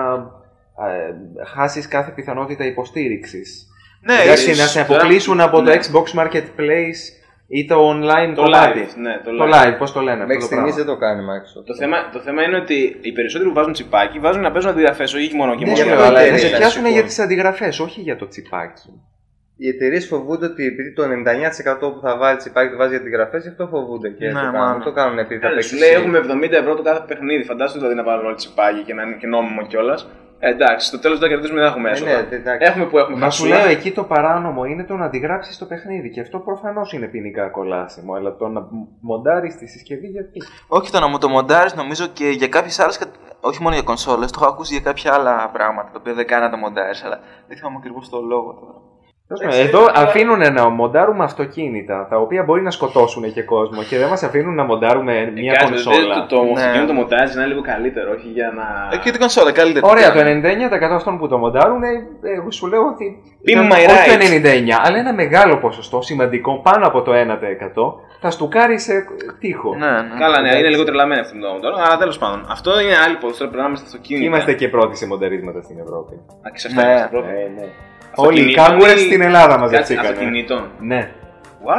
χάσεις κάθε πιθανότητα υποστήριξης. Ναι, δηλαδή να σε αποκλείσουν από το Xbox Marketplace ή το online κομμάτι. Το live, πώς το λένε. Μέχρι στιγμής δεν το κάνει η Microsoft. Το θέμα είναι ότι οι περισσότεροι που βάζουν τσιπάκι βάζουν να παίζουν αντιγραφές, όχι μόνο και μόνο. Αλλά να σε πιάσουν για τις αντιγραφές, όχι για το τσιπάκι. Οι εταιρείες φοβούνται ότι επειδή το 99% που θα βάλει τσιπάκι το βάζει για αντιγραφές, γι' αυτό φοβούνται και το κάνουν επειδή θα παίξει. Σου λέει έχουμε 70 ευρώ το κάθε παιχνίδι. Φαντάζομαι δηλαδή να βάλουν όλοι τσιπάκι και να είναι και νόμιμο κιόλας. Εντάξει, στο τέλος θα κερδίσουμε δεν έχουμε έσοδα. Έχουμε που έχουμε. Μα σου λέω εκεί το παράνομο είναι το να αντιγράψεις το παιχνίδι και αυτό προφανώς είναι ποινικά κολάσιμο. Αλλά το να μοντάρεις τη συσκευή γιατί. Όχι, το να το μοντάρεις νομίζω και για κάποιες άλλες. Όχι μόνο για κονσόλες, το έχω ακούσει για κάποια άλλα πράγματα τα οποία δεν κάνει να τα μοντάρεις. Αλλά δεν θυμάμαι ακριβώς το λόγο τώρα. Εδώ αφήνουν να μοντάρουμε αυτοκίνητα τα οποία μπορεί να σκοτώσουν και κόσμο και δεν μας αφήνουν να μοντάρουμε μια κονσόλα. Το αυτοκίνητο μοντάρι είναι λίγο καλύτερο, όχι για να. Και την κονσόλα, καλύτερη. Ωραία, το 99% αυτών που το μοντάρουν, εγώ σου λέω ότι. Όχι το 99%, αλλά ένα μεγάλο ποσοστό, σημαντικό, πάνω από το 1% θα στουκάρει σε τείχο. Καλά, ναι, είναι λίγο τρελαμένη αυτή το τώρα, αλλά τέλος πάντων. Αυτό είναι άλλη υπόθεση. Τώρα περνάμε στα αυτοκίνητα. Είμαστε και πρώτοι σε μονταρίσματα στην Ευρώπη. Α, και σε αυτά είμαστε πρώτοι. Όλοι οι κάγκουρες στην Ελλάδα μαζευτήκανε. Αυτοκινήτων. Ναι. Wow.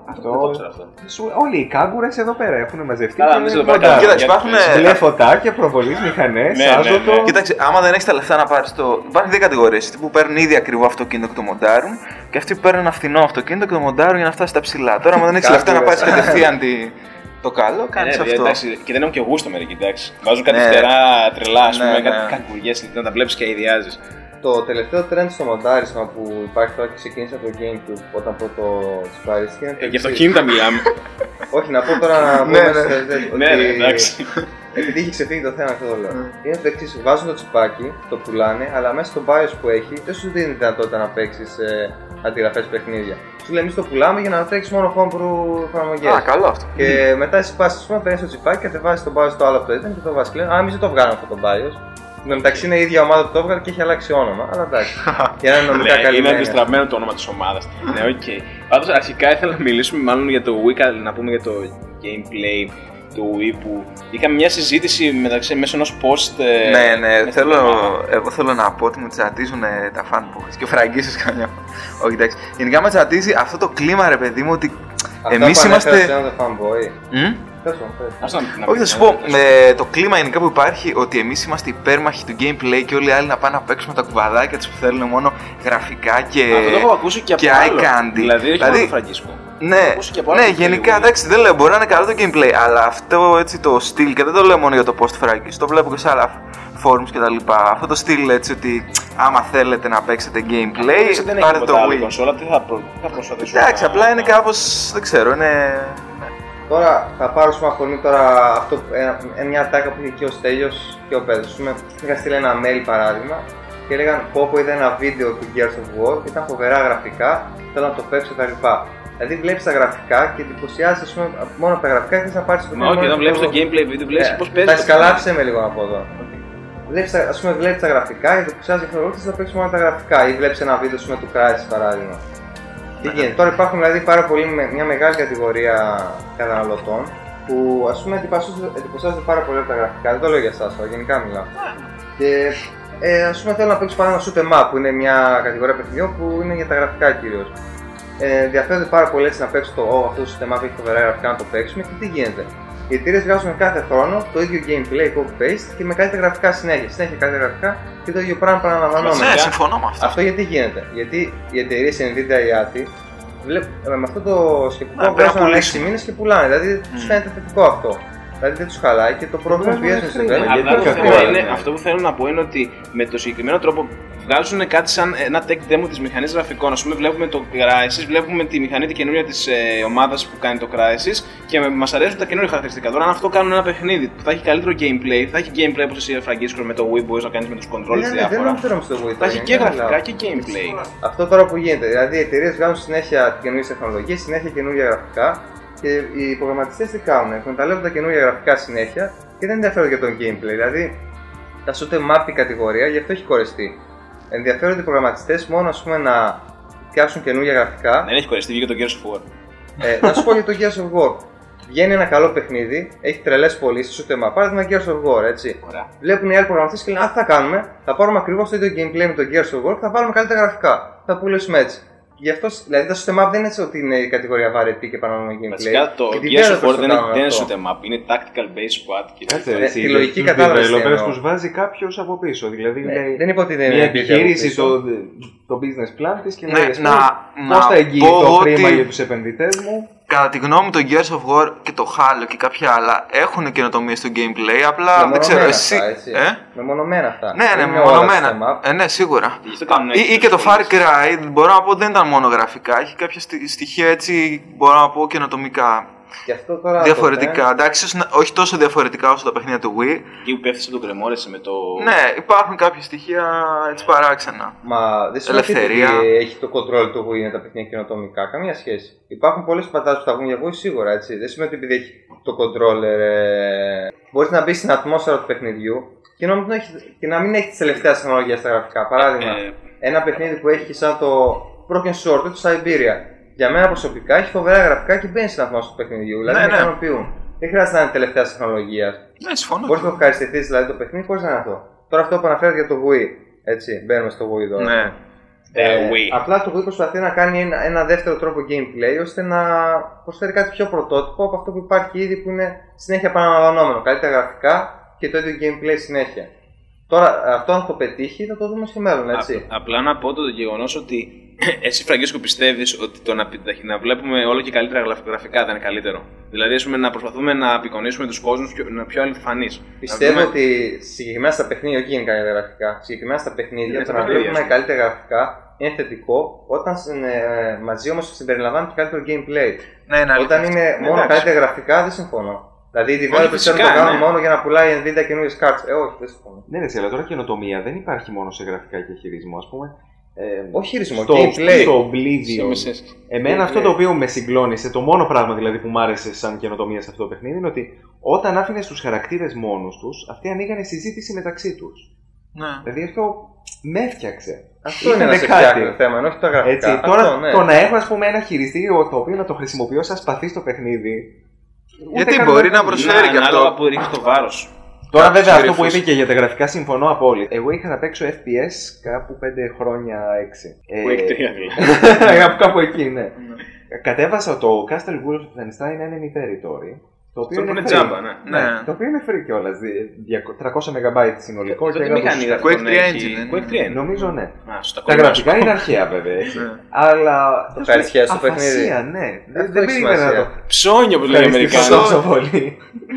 Αυτό. Δεν το ξέρω αυτό. Όλοι οι κάγκουρες εδώ πέρα έχουν μαζευτεί. Καλά, και εμείς εδώ μοντάρουν. πέρα Κοίταξε, υπάρχουν. Μπλε φωτάκια, προβολής, μηχανές, Ναι, ναι, άζωτο. ναι. Κοίταξε, άμα δεν έχει τα λεφτά να πάρει το. Υπάρχουν δύο κατηγορίες. Που παίρνουν ήδη ακριβό αυτοκίνητο και το μοντάρουν, και αυτοί που παίρνουν ένα φθηνό αυτοκίνητο και το μοντάρουν για να φτάσει στα ψηλά. Τώρα, άμα δεν έχει λεφτά να πάρει κατευθείαν το καλό, κάνει αυτό. Εντάξει, και δεν έχουν και γούστο μερικοί, εντάξει. Βάζουν κάτι Ναι. φτερά τρελά, α πούμε, Ναι, κάτι ναι. κακουργιές, να τα βλέπει και αηδιάζει. Το τελευταίο trend στο μοντάρισμα που υπάρχει τώρα και ξεκίνησε από το GameCube όταν πρώτο τσιπαρίστηκε. Για αυτοκίνητα μιλάμε. Όχι, να πω τώρα να πω Ναι, μέσα ναι. ότι Ναι, ναι, εντάξει. επειδή έχει ξεφύγει το θέμα, αυτό το λέω. Είναι το εξής, βάζουν το τσιπάκι, το πουλάνε, αλλά μέσα στο BIOS που έχει δεν σου δίνει δυνατότητα να παίξει αντιγραφές παιχνίδια. Σου λέει εμείς το πουλάμε για να τρέξει μόνο homebrew εφαρμογές. Α, καλό αυτό. Και μετά εσύ πας, ας πούμε, παίρνεις το τσιπάκι, κατεβάζεις το BIOS το άλλο που το ήταν και το βάζεις. Λένε, εμείς δεν το βγάλαμε αυτό το BIOS. Εν τω μεταξύ είναι η ίδια ομάδα που το έβγαλε και έχει αλλάξει όνομα. Αλλά εντάξει. Για να είναι νομικά Ναι, καλή. είναι αντιστραμμένο το όνομα της ομάδας. Ναι, οκ. Πάντως αρχικά ήθελα να μιλήσουμε μάλλον για το Wii, να πούμε για το gameplay του Wii που είχαμε μια συζήτηση μέσω ενός post. Ναι, μέσα στην εβδομάδα. εγώ θέλω να πω ότι μου τσατίζουν τα φαν που έχεις και ο Φραγκίσης καμιά. Όχι, εντάξει. Γενικά με τσατίζει αυτό το κλίμα, ρε παιδί μου, ότι εμείς είμαστε. Ένα fanboy. Πες μου, πες. Ας να- να- Όχι, θα σου πω, το κλίμα γενικά που υπάρχει, ότι εμείς είμαστε υπέρμαχοι του gameplay και όλοι οι άλλοι να πάνε να παίξουμε τα κουβαδάκια τους που θέλουν μόνο γραφικά και. Αυτό το έχω ακούσει και από και άλλο. eye candy. Δηλαδή, όχι μόνο το Φραγκίσκο. Ναι, ακούσει και από άλλο ναι, gameplay, γενικά Wii. εντάξει, δεν λέω, μπορεί να είναι καλό το gameplay, αλλά αυτό έτσι το στυλ, και δεν το λέω μόνο για το post Frankis, το βλέπω και σε άλλα forums κτλ. Αυτό το στυλ έτσι ότι άμα θέλετε να παίξετε gameplay, Δεν έχει πάρετε το τίποτα άλλο Wii. κονσόλα, τι θα προσπαθήσουμε. Εντάξει, απλά είναι κάπως, δεν ξέρω, είναι. Τώρα θα πάρω σου αφορμή τώρα αυτό, μια τάκα που είχε και ο Στέλιος και ο Πέτρος. Είχα στείλει ένα mail παράδειγμα και έλεγαν πω είδα ένα βίντεο του Gears of War, ήταν φοβερά γραφικά, θέλω να το παίξω κτλ. Δηλαδή βλέπεις τα γραφικά και εντυπωσιάζεις, ας πούμε, μόνο από τα γραφικά και θες να πάρεις το Μα όχι, όταν βλέπεις το gameplay βίντεο, βλέπεις πώς παίζει. Θα σκαλάψε με λίγο να πω εδώ. Βλέπεις τα γραφικά και εντυπωσιάζεις την τεχνολογία, θες να παίξεις μόνο τα γραφικά ή βλέπεις ένα βίντεο του Crysis παράδειγμα. Τι γίνεται, τώρα υπάρχουν δηλαδή μια μεγάλη κατηγορία καταναλωτών που ας πούμε εντυπωσιάζονται πάρα πολύ από τα γραφικά. Δεν το λέω για εσάς, γενικά μιλάω. Και ας πούμε θέλω να παίξω παράδειγμα shoot 'em up που είναι μια κατηγορία παιχνιδιών που είναι για τα γραφικά κυρίως. Ενδιαφέρονται πάρα πολύ έτσι να παίξω αυτό το shoot 'em up έχει φοβερά γραφικά να το παίξουμε και τι γίνεται. Οι εταιρείες βγάζουν κάθε χρόνο το ίδιο gameplay, copy-paste και με καλύτερα γραφικά συνέχεια. Συνέχεια καλύτερα γραφικά και το ίδιο πράγμα παραλαμβανόμενο. Ναι, συμφωνώ με αυτό. Αυτό γιατί γίνεται. Γιατί οι εταιρείες Nvidia ή ATI με αυτό το σκεπτικό πρέπει να βγάζουν ανά 6 πουλήσουν. μήνες και πουλάνε. Δηλαδή τους φαίνεται θετικό αυτό. Δηλαδή δεν τους χαλάει και το πρόβλημα βγάζουν πιέζουν σε χρήμα. βέβαια. Αλλά Γιατί το κακό θέμα είναι. είναι, αυτό που θέλω να πω είναι ότι με το συγκεκριμένο τρόπο βγάζουν κάτι σαν ένα tech demo της μηχανής γραφικών. Ας πούμε, βλέπουμε το Crysis, βλέπουμε τη μηχανή την καινούργια της ομάδας που κάνει το Crysis και μας αρέσουν τα καινούργια χαρακτηριστικά. Τώρα, αν αυτό κάνουν ένα παιχνίδι που θα έχει καλύτερο gameplay, θα έχει gameplay όπως εσύ Φραγκίσκο με το Wii που μπορείς να κάνεις με τους controls Δεν διάφορα. αναφέρομαι στο Wii. Θα έχει και γραφικά και gameplay. Αυτό τώρα που γίνεται. Δηλαδή οι εταιρείες βγάζουν συνέχεια καινούργιες τεχνολογίες, συνέχεια καινούργια γραφικά και οι προγραμματιστές τι κάνουν. Εκμεταλλεύονται τα καινούργια γραφικά συνέχεια και δεν ενδιαφέρονται για τον gameplay. Δηλαδή τα shoot 'em up η κατηγορία γι' αυτό έχει κορεστεί. Ενδιαφέρονται οι προγραμματιστές μόνο ας πούμε, να φτιάξουν καινούργια γραφικά. Δεν έχει κορεστεί για το Gears of War. Να σου πω για το Gears of War. Βγαίνει ένα καλό παιχνίδι, έχει τρελές πωλήσεις, shoot 'em up. Πάρε ένα Gears of War, έτσι. Ωραία. Βλέπουν οι άλλοι προγραμματιστές και λένε: τι θα κάνουμε, θα πάρουμε ακριβώς το ίδιο gameplay με το Gears of War και θα βάλουμε καλύτερα γραφικά. Θα πουλήσουμε έτσι. Γι' αυτό, δηλαδή τα shoot 'em up δεν είναι έτσι ότι είναι η κατηγορία βαρετή και παρανομικό gameplay. Βασικά το Γιατί Gears of War το δεν κάνουν είναι αυτό. shoot 'em up, είναι tactical base squad. Κάτσε, τη λογική τους κατάλαβες τι developers εννοώ. τους βάζει κάποιος από πίσω. Δηλαδή λέει Δεν είπα ότι δεν μια είναι επιχείρηση πίσω. το business plan της και Ναι, λέει ας πούμε, να πώς θα εγγυεί πω το ότι- χρήμα για τους επενδυτές μου. Κατά τη γνώμη μου, το Gears of War και το Halo και κάποια άλλα έχουν καινοτομίες στο gameplay. Απλά δεν ξέρω εσύ. Μεμονωμένα αυτά. Ναι, Δεν ναι, είναι όλα μονομένα. shoot 'em up. Ναι, σίγουρα. Γι' αυτό κάνουν Ή και το Far Cry, μπορώ να πω δεν ήταν μόνο γραφικά. Έχει κάποια στοιχεία έτσι, μπορώ να πω καινοτομικά. Και αυτό τώρα Διαφορετικά. Εντάξει, ίσως όχι τόσο διαφορετικά όσο τα παιχνίδια του Wii. Εκεί που πέφτει τον κρεμόρεση με το. Ναι, υπάρχουν κάποια στοιχεία έτσι παράξενα. Μα δεν σημαίνει Ελευθερία. ότι έχει το control του Wii είναι τα παιχνίδια καινοτομικά. Καμία σχέση. Υπάρχουν πολλές πατάτες που θα βγουν για Wii σίγουρα έτσι. Δεν σημαίνει ότι επειδή έχει το controller. Μπορείς να μπει στην ατμόσφαιρα του παιχνιδιού και να μην έχει τις τελευταίες τεχνολογίες στα γραφικά. Παράδειγμα, ένα παιχνίδι που έχει σαν το Broken Sword του Siberia. Για μένα προσωπικά έχει φοβερά γραφικά και μπαίνει στην ατμόσφαιρα του παιχνιδιού. Δηλαδή Ναι, με ναι. ικανοποιούν. Δεν χρειάζεται να είναι τελευταία τεχνολογία. Ναι, συμφωνώ. Μπορεί να το ευχαριστηθεί δηλαδή το παιχνίδι, μπορεί να είναι αυτό. Τώρα αυτό που αναφέρεται για το Wii. Έτσι, μπαίνουμε στο Wii τώρα. Ναι. Απλά το Wii προσπαθεί να κάνει ένα δεύτερο τρόπο gameplay ώστε να προσφέρει κάτι πιο πρωτότυπο από αυτό που υπάρχει ήδη, που είναι συνέχεια επαναλαμβανόμενο. Καλύτερα γραφικά και το ίδιο gameplay συνέχεια. Τώρα, αυτό αν το πετύχει θα το δούμε στο μέλλον, έτσι. Απλά να πω το γεγονός ότι εσύ, Φραγκίσκο, πιστεύεις ότι το να βλέπουμε όλο και καλύτερα γραφικά θα είναι καλύτερο? Δηλαδή, ας πούμε, να προσπαθούμε να απεικονίσουμε τους κόσμους πιο αληθοφανείς. Πιστεύω ότι συγκεκριμένα στα παιχνίδια, όχι γενικά για γραφικά, συγκεκριμένα στα παιχνίδια, το να βλέπουμε καλύτερα γραφικά είναι θετικό, όταν μαζί όμως συμπεριλαμβάνει και καλύτερο gameplay. Όταν είναι μόνο καλύτερα γραφικά, δεν συμφωνώ. Δηλαδή, οι developers θέλουν να το κάνουν μόνο για να πουλάει η Nvidia καινούριες κάρτες. Όχι, δεν συμφωνώ. Ναι, αλλά τώρα καινοτομία δεν υπάρχει μόνο σε γραφικά και χειρισμό, ας πούμε. Όχι χειρισμό, gameplay. Στο Oblivion. Εμένα αυτό το οποίο με συγκλώνησε, το μόνο πράγμα δηλαδή που μου άρεσε σαν καινοτομία σε αυτό το παιχνίδι, είναι ότι όταν άφηνες τους χαρακτήρες μόνους τους, αυτοί ανοίγανε συζήτηση μεταξύ τους. Ναι. Δηλαδή αυτό με έφτιαξε. Αυτό είναι ένα φτιάχνει θέμα, όχι τα γραφικά. Έτσι, τώρα το να έχω, ας πούμε, ένα χειριστήριο το οποίο να το χρησιμοποιώ σαν σπαθί στο παιχνίδι. Γιατί μπορεί να προσφέρει και αυτό. Ανάλογα που ρίχνει το βάρος. Τώρα βέβαια αυτό που είπε και για τα γραφικά συμφωνώ απόλυτα. Εγώ είχα να παίξω FPS κάπου 5 χρόνια 6. Που έχει 3 δηλαδή. Κάπου εκεί, ναι. Κατέβασα το Castle Wolfenstein Territory. Το οποίο είναι τζάμπα, ναι. Το οποίο είναι free κιόλας. 300 MB συνολικό. Και μηχανή Quake 3 Engine. Νομίζω ναι. Τα γραφικά είναι αρχαία βέβαια. Αλλά. Το ευχαριστιέσαι στο παιχνίδι. Ναι. Δεν περίμενα να το. Ψώνιο που λέει οι Αμερικάνοι. Τόσο πολύ.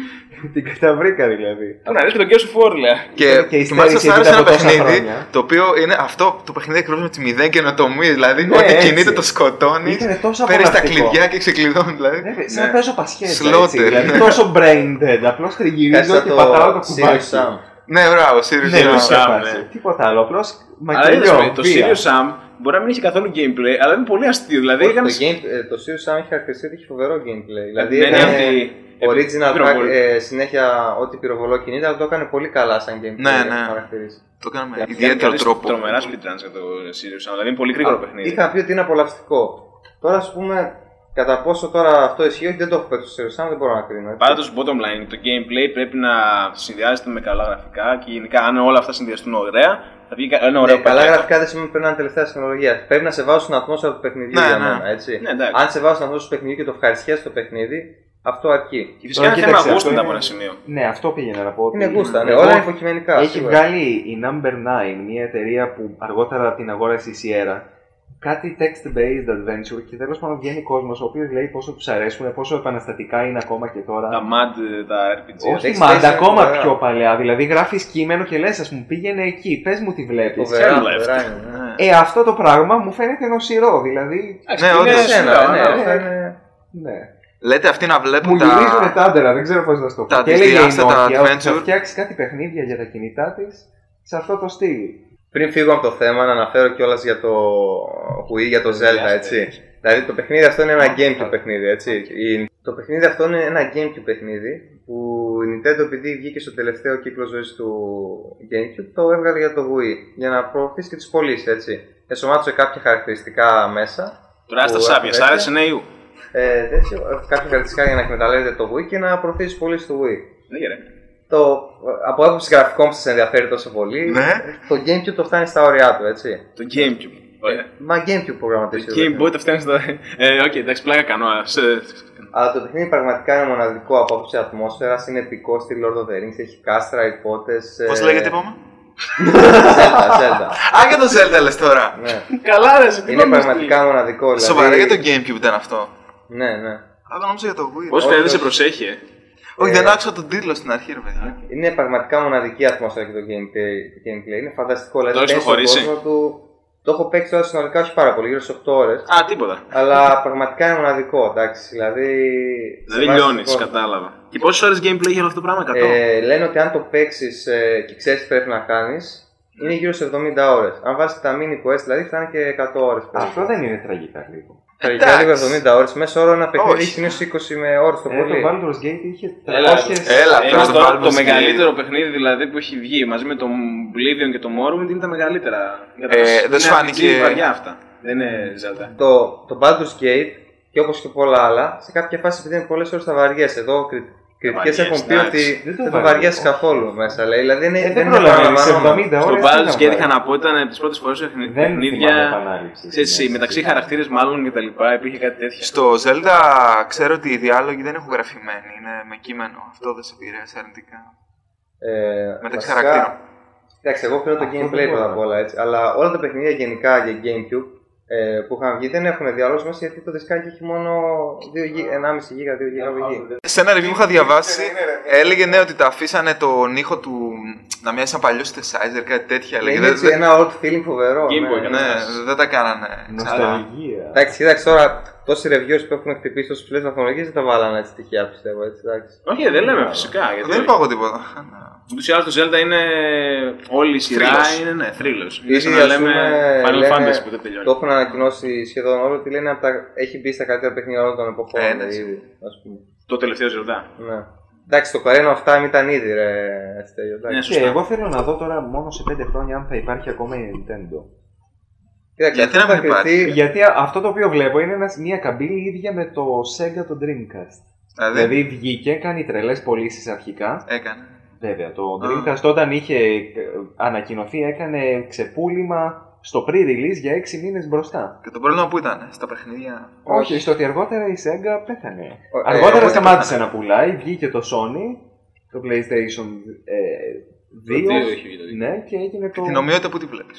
Την καταβρήκα δηλαδή. Να ρίξει τον Gears of War, λέει. Και μάλιστα άρεσε ένα παιχνίδι το οποίο είναι αυτό το παιχνίδι ακριβώς με τη μηδέν καινοτομία. Δηλαδή, ό,τι κινείται το σκοτώνει. Παίρνει τα κλειδιά και ξεκλειδώνει. Δηλαδή. Σαν να παίζω πασχέτα. Δηλαδή, τόσο brain dead. Απλώς τριγυρίζω και πατάω το κουμπάκι. Ναι, μπράβο, Serious Sam. Τίποτα άλλο. Απλώς μακελιό. Το Serious Sam μπορεί να μην έχει καθόλου gameplay, αλλά είναι πολύ αστείο. Δηλαδή, το Serious Sam έχει χαρακτηριστεί ότι έχει φοβερό gameplay. Δηλαδή, original track, συνέχεια ό,τι πυροβολό κινείται, αλλά το έκανε πολύ καλά σαν gameplay. Ναι. Το έκανε με ιδιαίτερο τρόπο. Τρομερά speedruns για το Serious Sam, δηλαδή είναι πολύ γρήγορο παιχνίδι. Είχα πει ότι είναι απολαυστικό. Τώρα, ας πούμε, κατά πόσο τώρα αυτό ισχύει, όχι δεν το έχω παίξει στο Serious Sam, δεν μπορώ να κρίνω. Πάντως, bottom line, το gameplay πρέπει να συνδυάζεται με καλά γραφικά και γενικά, αν όλα αυτά συνδυαστούν ωραία, θα βγει ένα ωραίο παιχνίδι. Καλά γραφικά δεν σημαίνει ότι πρέπει να είναι τελευταία τεχνολογία. Πρέπει να σε βάζουν στην ατμόσφαιρα του παιχνιδιού για μένα. Έτσι. Αν σε βάζουν στην ατμόσφαιρα του παιχνιδιού και το ευχαριστιέσαι το παιχνίδι, αυτό αρκεί. Και φυσικά είναι θέμα γούστα από ένα σημείο. Ναι, αυτό πήγαινα να πω. Είναι γούστα, όλα είναι υποκειμενικά. Έχει βγάλει η Number 9, μια εταιρεία που αργότερα την αγόρασε η Sierra, κάτι text-based adventure και τέλος πάντων βγαίνει κόσμος ο οποίος λέει πόσο τους αρέσουν, πόσο επαναστατικά είναι ακόμα και τώρα. Τα MAD, τα RPG. Όχι MAD, ακόμα πιο παλιά. Δηλαδή γράφεις κείμενο και λες, ας πούμε, πήγαινε εκεί, πες μου τι βλέπεις. Αυτό το πράγμα μου φαίνεται νοσηρό, δηλαδή. Ναι, όντως. Ναι. Λέτε αυτοί να βλέπουν μου γυρίζουν τα άντερα, δεν ξέρω πώς να το πω. Και έλεγε η Nokia ότι θα φτιάξει κάτι παιχνίδια για τα κινητά της σε αυτό το στυλ. Πριν φύγω από το θέμα, να αναφέρω κιόλας για το Wii, για το Zelda, έτσι. Δηλαδή το παιχνίδι αυτό είναι ένα GameCube παιχνίδι, έτσι. Το παιχνίδι αυτό είναι ένα GameCube παιχνίδι που η Nintendo, επειδή βγήκε στο τελευταίο κύκλο ζωής του GameCube, το έβγαλε για το Wii, για να προωθήσει και τις πωλήσεις, έτσι. Εσωμάτωσε κάποια χαρακτηριστικά μέσα. Τώρα στα σάπια, σ' άρεσε νέου. Κάποια χαρακτηριστικά για να εκμεταλλεύεται το Wii και να προωθήσει πωλήσεις του Wii. Από άποψη γραφικών που σας ενδιαφέρει τόσο πολύ, το GameCube το φτάνει στα όρια του, έτσι. Το GameCube. Μα GameCube προγραμματίζει. Το Game Boy το φτάνει στα. Οκ, εντάξει, πλάκα κάνω. Αλλά το παιχνίδι πραγματικά είναι μοναδικό από άποψη ατμόσφαιρα, είναι επικό στη Lord of the Rings, έχει κάστρα, υπότες. Πώς λέγεται, είπαμε? Zelda. Α, για το Zelda λες τώρα. Καλά, ρε, είναι πραγματικά μοναδικό. Σοβαρά, για το GameCube ήταν αυτό. Ναι. Αλλά νόμιζα για το Wii. Πώς φαίνεται, σε προσέχει, Όχι, δεν άκουσα τον τίτλο στην αρχή, ρε παιδιά. Είναι πραγματικά μοναδική ατμόσφαιρα και το gameplay. Είναι φανταστικό. Δηλαδή, το έχεις προχωρήσει? Το έχω παίξει τώρα συνολικά, όχι πάρα πολύ, γύρω στις 8 ώρες. Α, τίποτα. Αλλά πραγματικά είναι μοναδικό, εντάξει. Δηλαδή λιώνεις, κατάλαβα. Και πόσες ώρες gameplay για αυτό το πράγμα, 100? Λένε ότι αν το παίξεις και ξέρεις τι πρέπει να κάνεις, είναι γύρω σε 70 ώρες. Αν βάζεις τα mini quest, δηλαδή φτάνει και 100 ώρες. Αυτό δεν είναι τραγικά λίγο. Τραγικά λίγο 70 ώρες. Μέσα όρο ένα παιχνίδι έχει συνήθως 20 με ώρες το πολύ. Το Baldur's Gate είχε 300. Το μεγαλύτερο παιχνίδι δηλαδή που έχει βγει μαζί με το Oblivion και το Morrowind είναι τα μεγαλύτερα. Δεν σου φάνηκε. Είναι βαριά αυτά. Δεν είναι Zelda. Το Baldur's Gate και όπως και πολλά άλλα, σε κάποια φάση επειδή είναι πολλές ώρες θα βαριέσαι. Εδώ Κριτικές έχουν πει εντάξει. ότι Δεν το δεν το βαριέσαι βαριέσαι καθόλου μέσα. Λέει. Δηλαδή δεν δεν είναι προλαβαίνεις, επαναλαμβανόμενο. 70 Στο ώρες. Baldur's Gate είχα να πω ήταν από τις πρώτες φορές που Δεν θυμάμαι παιχνίδια. επανάληψη. Ξέρεις, μεταξύ χαρακτήρες μάλλον και τα λοιπά υπήρχε κάτι τέτοιο. Στο Zelda ξέρω ότι οι διάλογοι δεν έχουν γραφημένοι, είναι με κείμενο. Αυτό δεν σε επηρέασε αρνητικά. Μεταξύ βασικά, χαρακτήρων. Εντάξει, εγώ πήρω το Αυτό gameplay δεν πρώτα μπορώ. απ' όλα έτσι. Αλλά όλα τα παιχνίδια γενικά για GameCube που είχαν βγει δεν έχουν διάλογο μέσα γιατί το δισκάκι έχει μόνο 1,5 γίγα, 2 γίγα βγει. Σε ένα review που είχα διαβάσει, έλεγε ναι ότι τα αφήσανε τον ήχο του να μοιάζει σαν παλιό synthesizer, κάτι τέτοια. Έλεγε. Είναι έτσι ένα old feeling φοβερό. Game Boy, ναι. Ναι, δεν τα κάνανε. ξανά. Νοσταλγία. Εντάξει, κοίταξε τώρα τόσοι reviewers που έχουν χτυπήσει τόσε ψηλέ βαθμολογίε δεν τα βάλανε έτσι τυχαία πιστεύω. Έτσι, εντάξει. Όχι, δεν λέμε φυσικά. Γιατί Δεν είπα εγώ τίποτα. ούτως ή άλλως το Zelda είναι όλη η σειρά Θρύλος. είναι ναι, θρύλος. Είναι Ήδη, σαν να ας λέμε πούμε, Final λένε- Fantasy που δεν τελειώνει. Το έχουν ανακοινώσει σχεδόν όλο ότι λένε από έχει μπει στα καλύτερα παιχνίδια όλων των εποχών. Ναι, ήδη, ας πούμε. Το τελευταίο Zelda. Ναι. Εντάξει, το Ocarina of Time ήταν ήδη ρε Στέλιο. εντάξει. Ναι, Και σωστά. εγώ θέλω να δω τώρα μόνο σε 5 χρόνια αν θα υπάρχει ακόμα η Nintendo. Κοίταξε, Γιατί αυτό να θα μην υπάρχει? κρυφτεί- Γιατί αυτό το οποίο βλέπω είναι μια καμπύλη ίδια με το Sega το Dreamcast. Δηλαδή βγήκε, κάνει τρελές πωλήσεις αρχικά. Έκανε. Βέβαια, το Dreamcast όταν είχε ανακοινωθεί έκανε ξεπούλημα στο pre-release για 6 μήνες μπροστά. Και το πρόβλημα που ήταν στα παιχνίδια. Όχι, στο ότι αργότερα η Sega πέθανε. Ο- Αργότερα οπότε σταμάτησε να πουλάει, βγήκε το Sony, το PlayStation 2, Το 2 έχει βγει το 2. ναι, και έγινε το... Την ομοιότητα που τη βλέπει.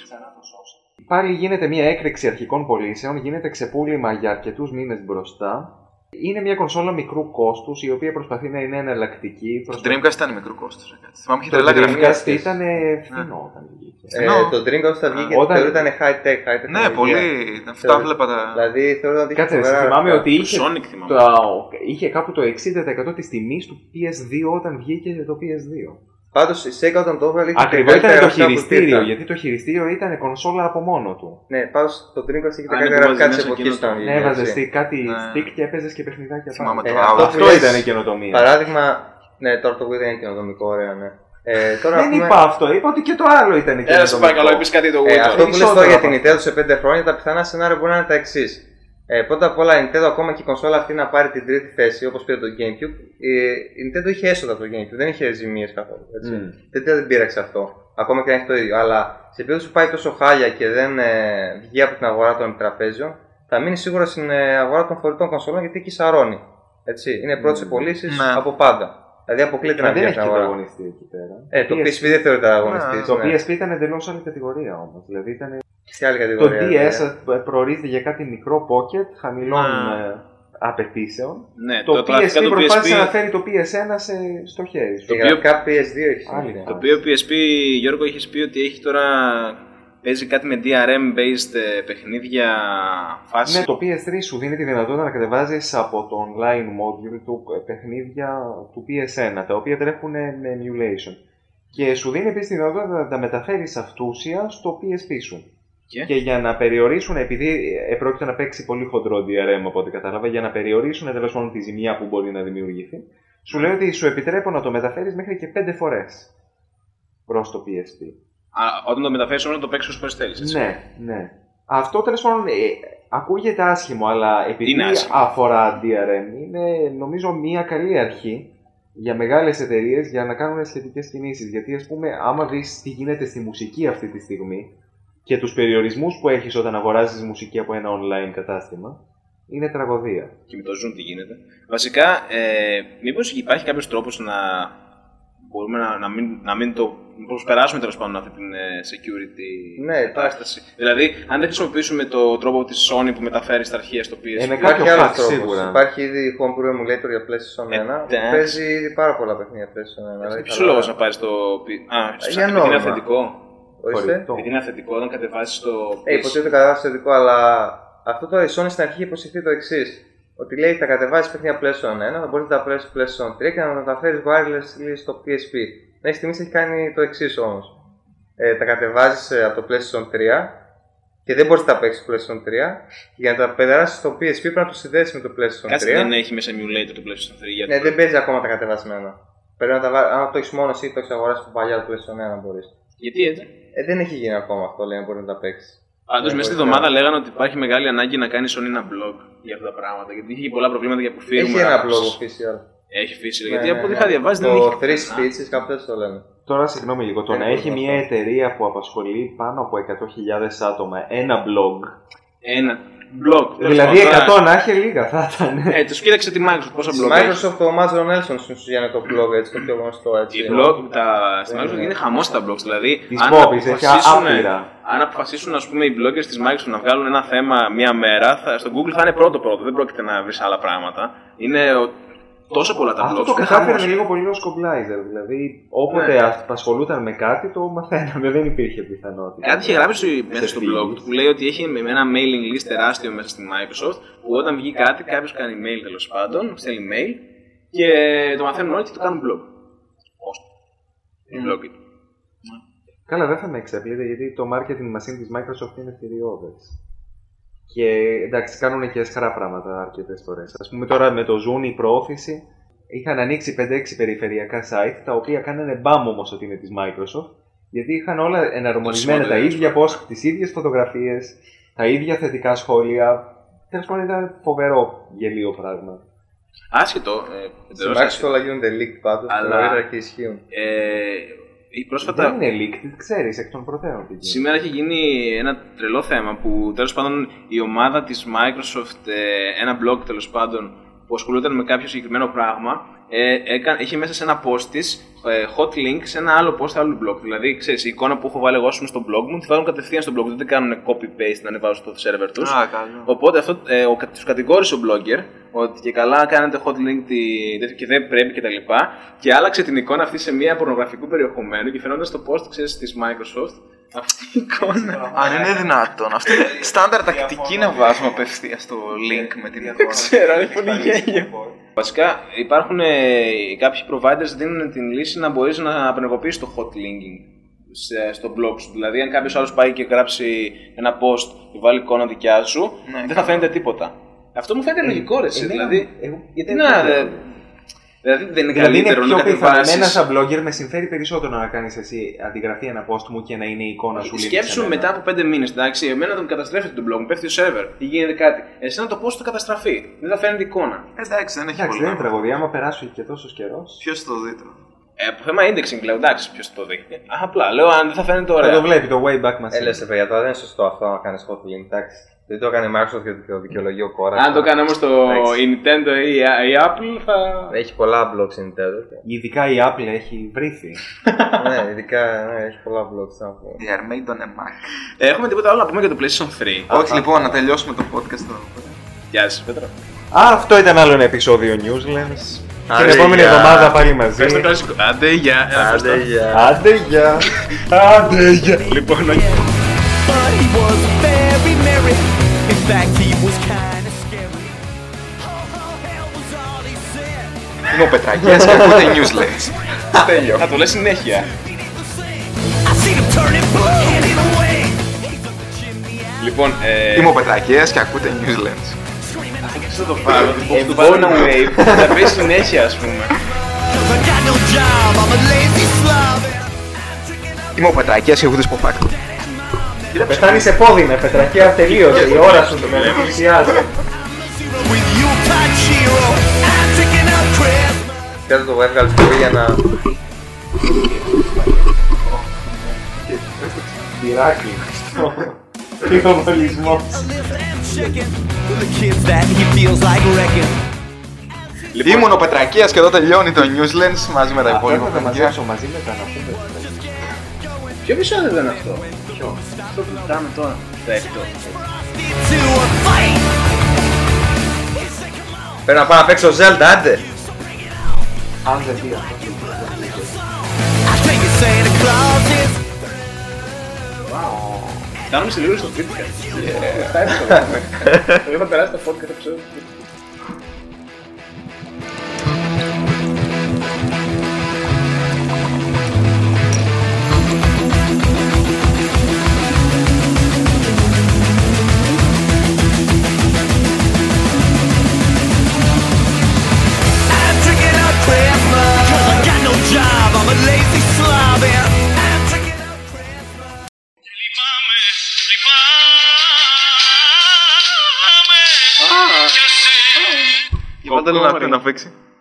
Πάλι γίνεται μια έκρηξη αρχικών πωλήσεων, γίνεται ξεπούλημα για αρκετούς μήνες μπροστά. Είναι μια κονσόλα μικρού κόστους, η οποία προσπαθεί να είναι εναλλακτική. Το Dreamcast ήταν μικρού κόστου. Θυμάμαι είχε Το τρελά Dreamcast γραφικά. ήταν φθηνό όταν βγήκε. Το Dreamcast θα βγήκε Όταν- θεωρείται high-tech. Ναι, πολύ. Αυτά βλέπα τα. Δηλαδή θεωρείται ότι Κάτσε, είχε φοβερά θυμάμαι γραφικά. ότι Το είχε, Sonic θυμάμαι. είχε κάπου το 60% της τιμής του PS2 όταν βγήκε το PS2. Πάντως η Sega όταν το έβγαλε είχε Ακριβώς τα καλύτερα ήταν το γραφικά που χειριστήριο, υπήρχαν. γιατί το χειριστήριο ήταν κονσόλα από μόνο του. Ναι, πάντως το Dreamcast είχε τα Αν καλύτερα έβαζες γραφικά της μέσα εποχής εκείνο όταν το- βγήκε, Ναι, έβαζε έτσι. κάτι Ναι. stick και έπαιζε και παιχνιδάκια Θυμάμαι πάνω. το αυτό Out. Αυτό λες, ήταν η καινοτομία. Παράδειγμα, ναι, τώρα το Wii δεν είναι καινοτομικό, ωραία, ναι. Τώρα Δεν πούμε, είπα αυτό, είπα ότι και το άλλο ήταν Έλα σε παρακαλώ, είπες κάτι το Wii. αυτό που λες Περισσότερο τώρα για από την Nintendo σε 5 χρόνια, τα πιθανά σενάρια μπορεί να είναι τα εξής. Πρώτα απ' όλα η Nintendo, ακόμα και η κονσόλα αυτή να πάρει την τρίτη θέση, όπως πήρε το GameCube, η Nintendo είχε έσοδα από το GameCube, δεν είχε ζημίες καθόλου. Έτσι. Δεν πήραξε αυτό. Ακόμα και αν έχει το ίδιο. Αλλά σε περίπτωση που πάει τόσο χάλια και δεν βγει από την αγορά των τραπέζιων, θα μείνει σίγουρα στην αγορά των φορητών κονσολών γιατί εκεί σαρώνει. Έτσι. Είναι πρώτη σε πωλήσει Ναι. από πάντα. Δηλαδή αποκλείεται να Δεν βγει από έχει την αγορά. πρωταγωνιστεί εκεί πέρα. Το PSP δεν θεωρείται αγωνιστή. Το PSP ήταν εντελώς άλλη κατηγορία όμως. Δηλαδή ήταν... Σε άλλη Το κατηγορία. DS προορίζεται για κάτι μικρό pocket χαμηλών απαιτήσεων. Ναι, Το τα γραφικά PSP του προσπάθησε να PSP. φέρει το PS1 στο χέρι σου. Το οποίο- γραφικά PS2 έχει Άλλη σημασία. Το οποίο PSP, Γιώργο, είχες πει ότι έχει τώρα. Παίζει κάτι με DRM-based παιχνίδια φάση. Ναι, το PS3 σου δίνει τη δυνατότητα να κατεβάζεις από το online module του παιχνίδια του PS1, τα οποία τρέχουν με emulation. Και σου δίνει επίσης τη δυνατότητα να τα μεταφέρεις αυτούσια στο PSP σου. Και για να περιορίσουν, επειδή πρόκειται να παίξει πολύ χοντρό DRM από ό,τι κατάλαβα, για να περιορίσουν τέλος πάντων τη ζημιά που μπορεί να δημιουργηθεί, σου λέει ότι σου επιτρέπω να το μεταφέρεις μέχρι και 5 φορές προς το PSP. Όταν το μεταφέρεις όλο να το παίξεις όσο φορές θέλεις. Έτσι. Ναι, ναι. Αυτό τέλος πάντων ακούγεται άσχημο, αλλά επειδή Είναι άσχημο. αφορά DRM, είναι νομίζω μια καλή αρχή για μεγάλες εταιρείες για να κάνουν σχετικές κινήσεις. Γιατί ας πούμε, άμα δεις τι γίνεται στη μουσική αυτή τη στιγμή και τους περιορισμούς που έχεις όταν αγοράζεις μουσική από ένα online κατάστημα, είναι τραγωδία. Και με το Zoom τι γίνεται. Βασικά, μήπως υπάρχει κάποιος τρόπος να μπορούμε να μην το προσπεράσουμε τέλος πάντων αυτή την security Ναι, κατάσταση. Δηλαδή, αν δεν χρησιμοποιήσουμε το τρόπο της Sony που μεταφέρει στα αρχεία στο PSP. με Υπάρχει κάποιο άλλο hack τρόπο. σίγουρα. Υπάρχει ήδη homebrew emulator για PlayStation 1 που εντάξει. παίζει πάρα πολλά παιχνίδια PlayStation 1. Δηλαδή, Ποιος ο λόγος να πάρεις το. Για επειδή είναι νόημα. αυθεντικό. Ορίστε. Χωρί- Επειδή είναι αυθεντικό, όταν κατεβάσεις το. Υποτίθεται κατεβάσει το δικό, αλλά αυτό τώρα η Sony στην αρχή είχε υποσχεθεί το εξή. Ότι λέει θα κατεβάσει παιχνίδια PlayStation 1, θα μπορεί να τα πλέσεις PlayStation 3 και να τα μεταφέρει wirelessly στο PSP. Μέχρι στιγμή έχει κάνει το εξή όμω. Τα κατεβάζει από το PlayStation 3 και δεν μπορεί να τα παίξει στο PlayStation 3. Και για να τα περάσει στο PSP πρέπει να το συνδέσει με το PlayStation 3. Κάτσε, δεν έχει μέσα emulator το PlayStation 3. Γιατί Ναι, δεν παίζει ακόμα τα κατεβασμένα. Πρέπει να τα βάλει. Αν το έχει μόνο εσύ, το έχει αγοράσει από παλιά το PlayStation 1 μπορεί. Γιατί έτσι. Δεν έχει γίνει ακόμα αυτό, λέει, να μπορεί να τα παίξει. Πάντως, Ναι, μέσα στη μπορεί εβδομάδα να- λέγανε ότι υπάρχει μεγάλη ανάγκη να κάνει Sony ένα blog για αυτά τα πράγματα. Γιατί είχε πολλά προβλήματα για που firmware. Έχει ένα blog official. Έχει φύση, γιατί από ό,τι είχα διαβάσει δεν Το έχει. 3 speeches, κάπου έτσι το λένε. Τώρα, συγγνώμη λίγο, το να έχει μια εταιρεία που απασχολεί πάνω από 100.000 άτομα, ένα blog. Ένα blog. Δηλαδή 100 να έχει λίγα θα ήταν. Τους κοίταξε τη Microsoft πόσα Στη blog. Microsoft ο Μάτζο Νέλσον είναι το blog, έτσι, το πιο γνωστό. Έτσι. Οι blog, στη Microsoft είναι χαμός τα blogs. Δηλαδή, Της Bobby's έχει άπειρα. αν αποφασίσουν ας πούμε, οι bloggers της Microsoft να βγάλουν ένα θέμα μία μέρα, στο Google θα είναι πρώτο. Δεν πρόκειται να βρεις άλλα πράγματα. Είναι τόσο πολλά τα blogs. Αυτό το κατάφερε λίγο πολύ ως Coblizer. Δηλαδή, όποτε απασχολούταν με κάτι, το μαθαίναμε. Δεν υπήρχε πιθανότητα. Κάτι είχε γράψει μέσα στο blog του που λέει ότι έχει ένα mailing list τεράστιο μέσα στη Microsoft που όταν βγει κάτι, κάποιο κάνει mail τέλος πάντων, στέλνει mail και το μαθαίνουν όλοι και το κάνουν blog. Ώστε. Blog. Καλά, δεν θα με εξέπλητε γιατί το marketing machine της Microsoft είναι θηριώδες. Και εντάξει, κάνουν και αισχρά πράγματα αρκετές φορές. Ας πούμε τώρα με το Zoom η προώθηση είχαν ανοίξει 5-6 περιφερειακά site, τα οποία κάνανε μπαμ όμως ότι είναι της Microsoft, γιατί είχαν όλα εναρμονισμένα τα ίδια post, τις ίδιες φωτογραφίες, τα ίδια θετικά σχόλια. Τέλος πάντων ήταν φοβερό γελίο πράγμα. Άσχετο. Στη Microsoft όλα γίνονται leak πάντως, νωρίτερα και ισχύουν. Πρόσφατα... Δεν είναι leaked, ξέρεις εκ των προτέρων. Σήμερα έχει γίνει ένα τρελό θέμα που τέλος πάντων η ομάδα της Microsoft, ένα blog τέλος πάντων που ασχολούταν με κάποιο συγκεκριμένο πράγμα, είχε μέσα σε ένα post της hot link σε ένα άλλο post άλλου blog. Δηλαδή, ξέρεις, η εικόνα που έχω βάλει εγώ στο blog μου τη βάλουν κατευθείαν στο blog, δεν κάνουν copy-paste να ανεβάζουν στο server τους. Οπότε αυτό τους κατηγόρησε ο blogger ότι και καλά κάνετε hot link και δεν πρέπει κτλ. Και άλλαξε την εικόνα αυτή σε μια πορνογραφικού περιεχομένου και φαινόταν στο post, ξέρεις, της Microsoft αυτή η εικόνα. Αν είναι δυνατόν. Αυτό είναι στάνταρ τακτική να βάζουμε απευθείας το link με την εικόνα. Δεν ξέρω, είναι πολύ γέλιο. Βασικά υπάρχουν κάποιοι providers δίνουν την λύση να μπορείς να απενεργοποιήσεις το hot linking στο blog σου. Δηλαδή, αν κάποιος άλλος πάει και γράψει ένα post και βάλει εικόνα δικιά σου, δεν θα φαίνεται τίποτα. Αυτό μου φαίνεται λογικό, ρε. Δηλαδή, γιατί να. Δηλαδή δεν είναι καλύτερο να κατεβάσεις. Εμένα σαν blogger με συμφέρει περισσότερο να κάνεις εσύ αντιγραφή ένα post μου και να είναι η εικόνα σου. Σκέψου μετά από 5 μήνες, εντάξει, εμένα τον καταστρέφεται το blog μου, πέφτει το server ή γίνεται κάτι. Εσένα το post θα καταστραφεί, δεν θα φαίνεται εικόνα. Εντάξει, δεν έχει Εντάξει, πολύ. δεν είναι τραγωδία, άμα περάσει και τόσο καιρό. Ποιος το δει τώρα. Από θέμα indexing λέω, εντάξει, ποιος το δει. Απλά λέω αν δεν θα φαίνεται ωραία. Θα το βλέπει το Wayback Machine. Έλεσε, παιδιά, τώρα δεν είναι σωστό αυτό να κάνεις hot link, εντάξει. Δεν το έκανε η Microsoft και το δικαιολογεί ο Κόρας. Αν το κάνει όμως η Nintendo ή η Apple θα. Έχει πολλά blogs η Nintendo. Ειδικά η Apple έχει βρήθει. Ναι, ειδικά έχει πολλά blogs. They are made on a Mac. Έχουμε τίποτα άλλο να πούμε για το PlayStation 3. Όχι, λοιπόν, να τελειώσουμε το podcast εδώ. Γεια σας, Πέτρο. Αυτό ήταν άλλο ένα επεισόδιο Newslands. Την Άντε, επόμενη γεια. εβδομάδα πάλι μαζί. Πες το κλασικό. Άντε, γεια. Άντε, γεια. Άντε γεια. Άντε γεια. Λοιπόν, But he was very merry. In fact, he was kind of scary. Hell was all he said. Είμαι ο Πετρακίας και ακούτε Newslands. Τέλειο. θα το λες συνέχεια. I seen him turning blue, heading away. He's up the chimney out. Λοιπόν, Είμαι ο Πετρακίας και ακούτε Newslands. θα το πάρω. Του βάλω ένα wave. Θα πει συνέχεια, ας πούμε. Cause I got no job, I'm a lazy slob. I'm drinking up. Είμαι ο Πετρακίας και ακούτε Σποφάκτο. Πεθάνει σε πόδι, Πετρακία, τελείωσε. Η ώρα σου το πλησιάζει. I'm a zero with you, Pachiro. I'm drinking up Christmas. Κάτω το έβγαλε πολύ για να. Τυράκι. Πυροβολισμός. I'm checking for the kids that he feels like wrecking. Ήμουν ο Πετρακίας και εδώ τελειώνει το Newslands μαζί με τα υπόλοιπα Θα τα παιδιά. μαζέψω μαζί με τα να πούμε. Ποιο επεισόδιο ήταν αυτό? Αυτό που κάνουμε τώρα. Το έκτο. To a fight. Πρέπει να πάω να παίξω Zelda, άντε! Αν δεν πει αυτό. I think it's Santa Claus is. Φτάνουμε σε λίγο στο Fitcast. Αυτά έπαιξα. Εγώ θα περάσει το podcast επεισόδιο. I'm drinking up Christmas. Cause I got no job, I'm a lazy slob. And I'm drinking up Christmas. Και πάντα να παίξει.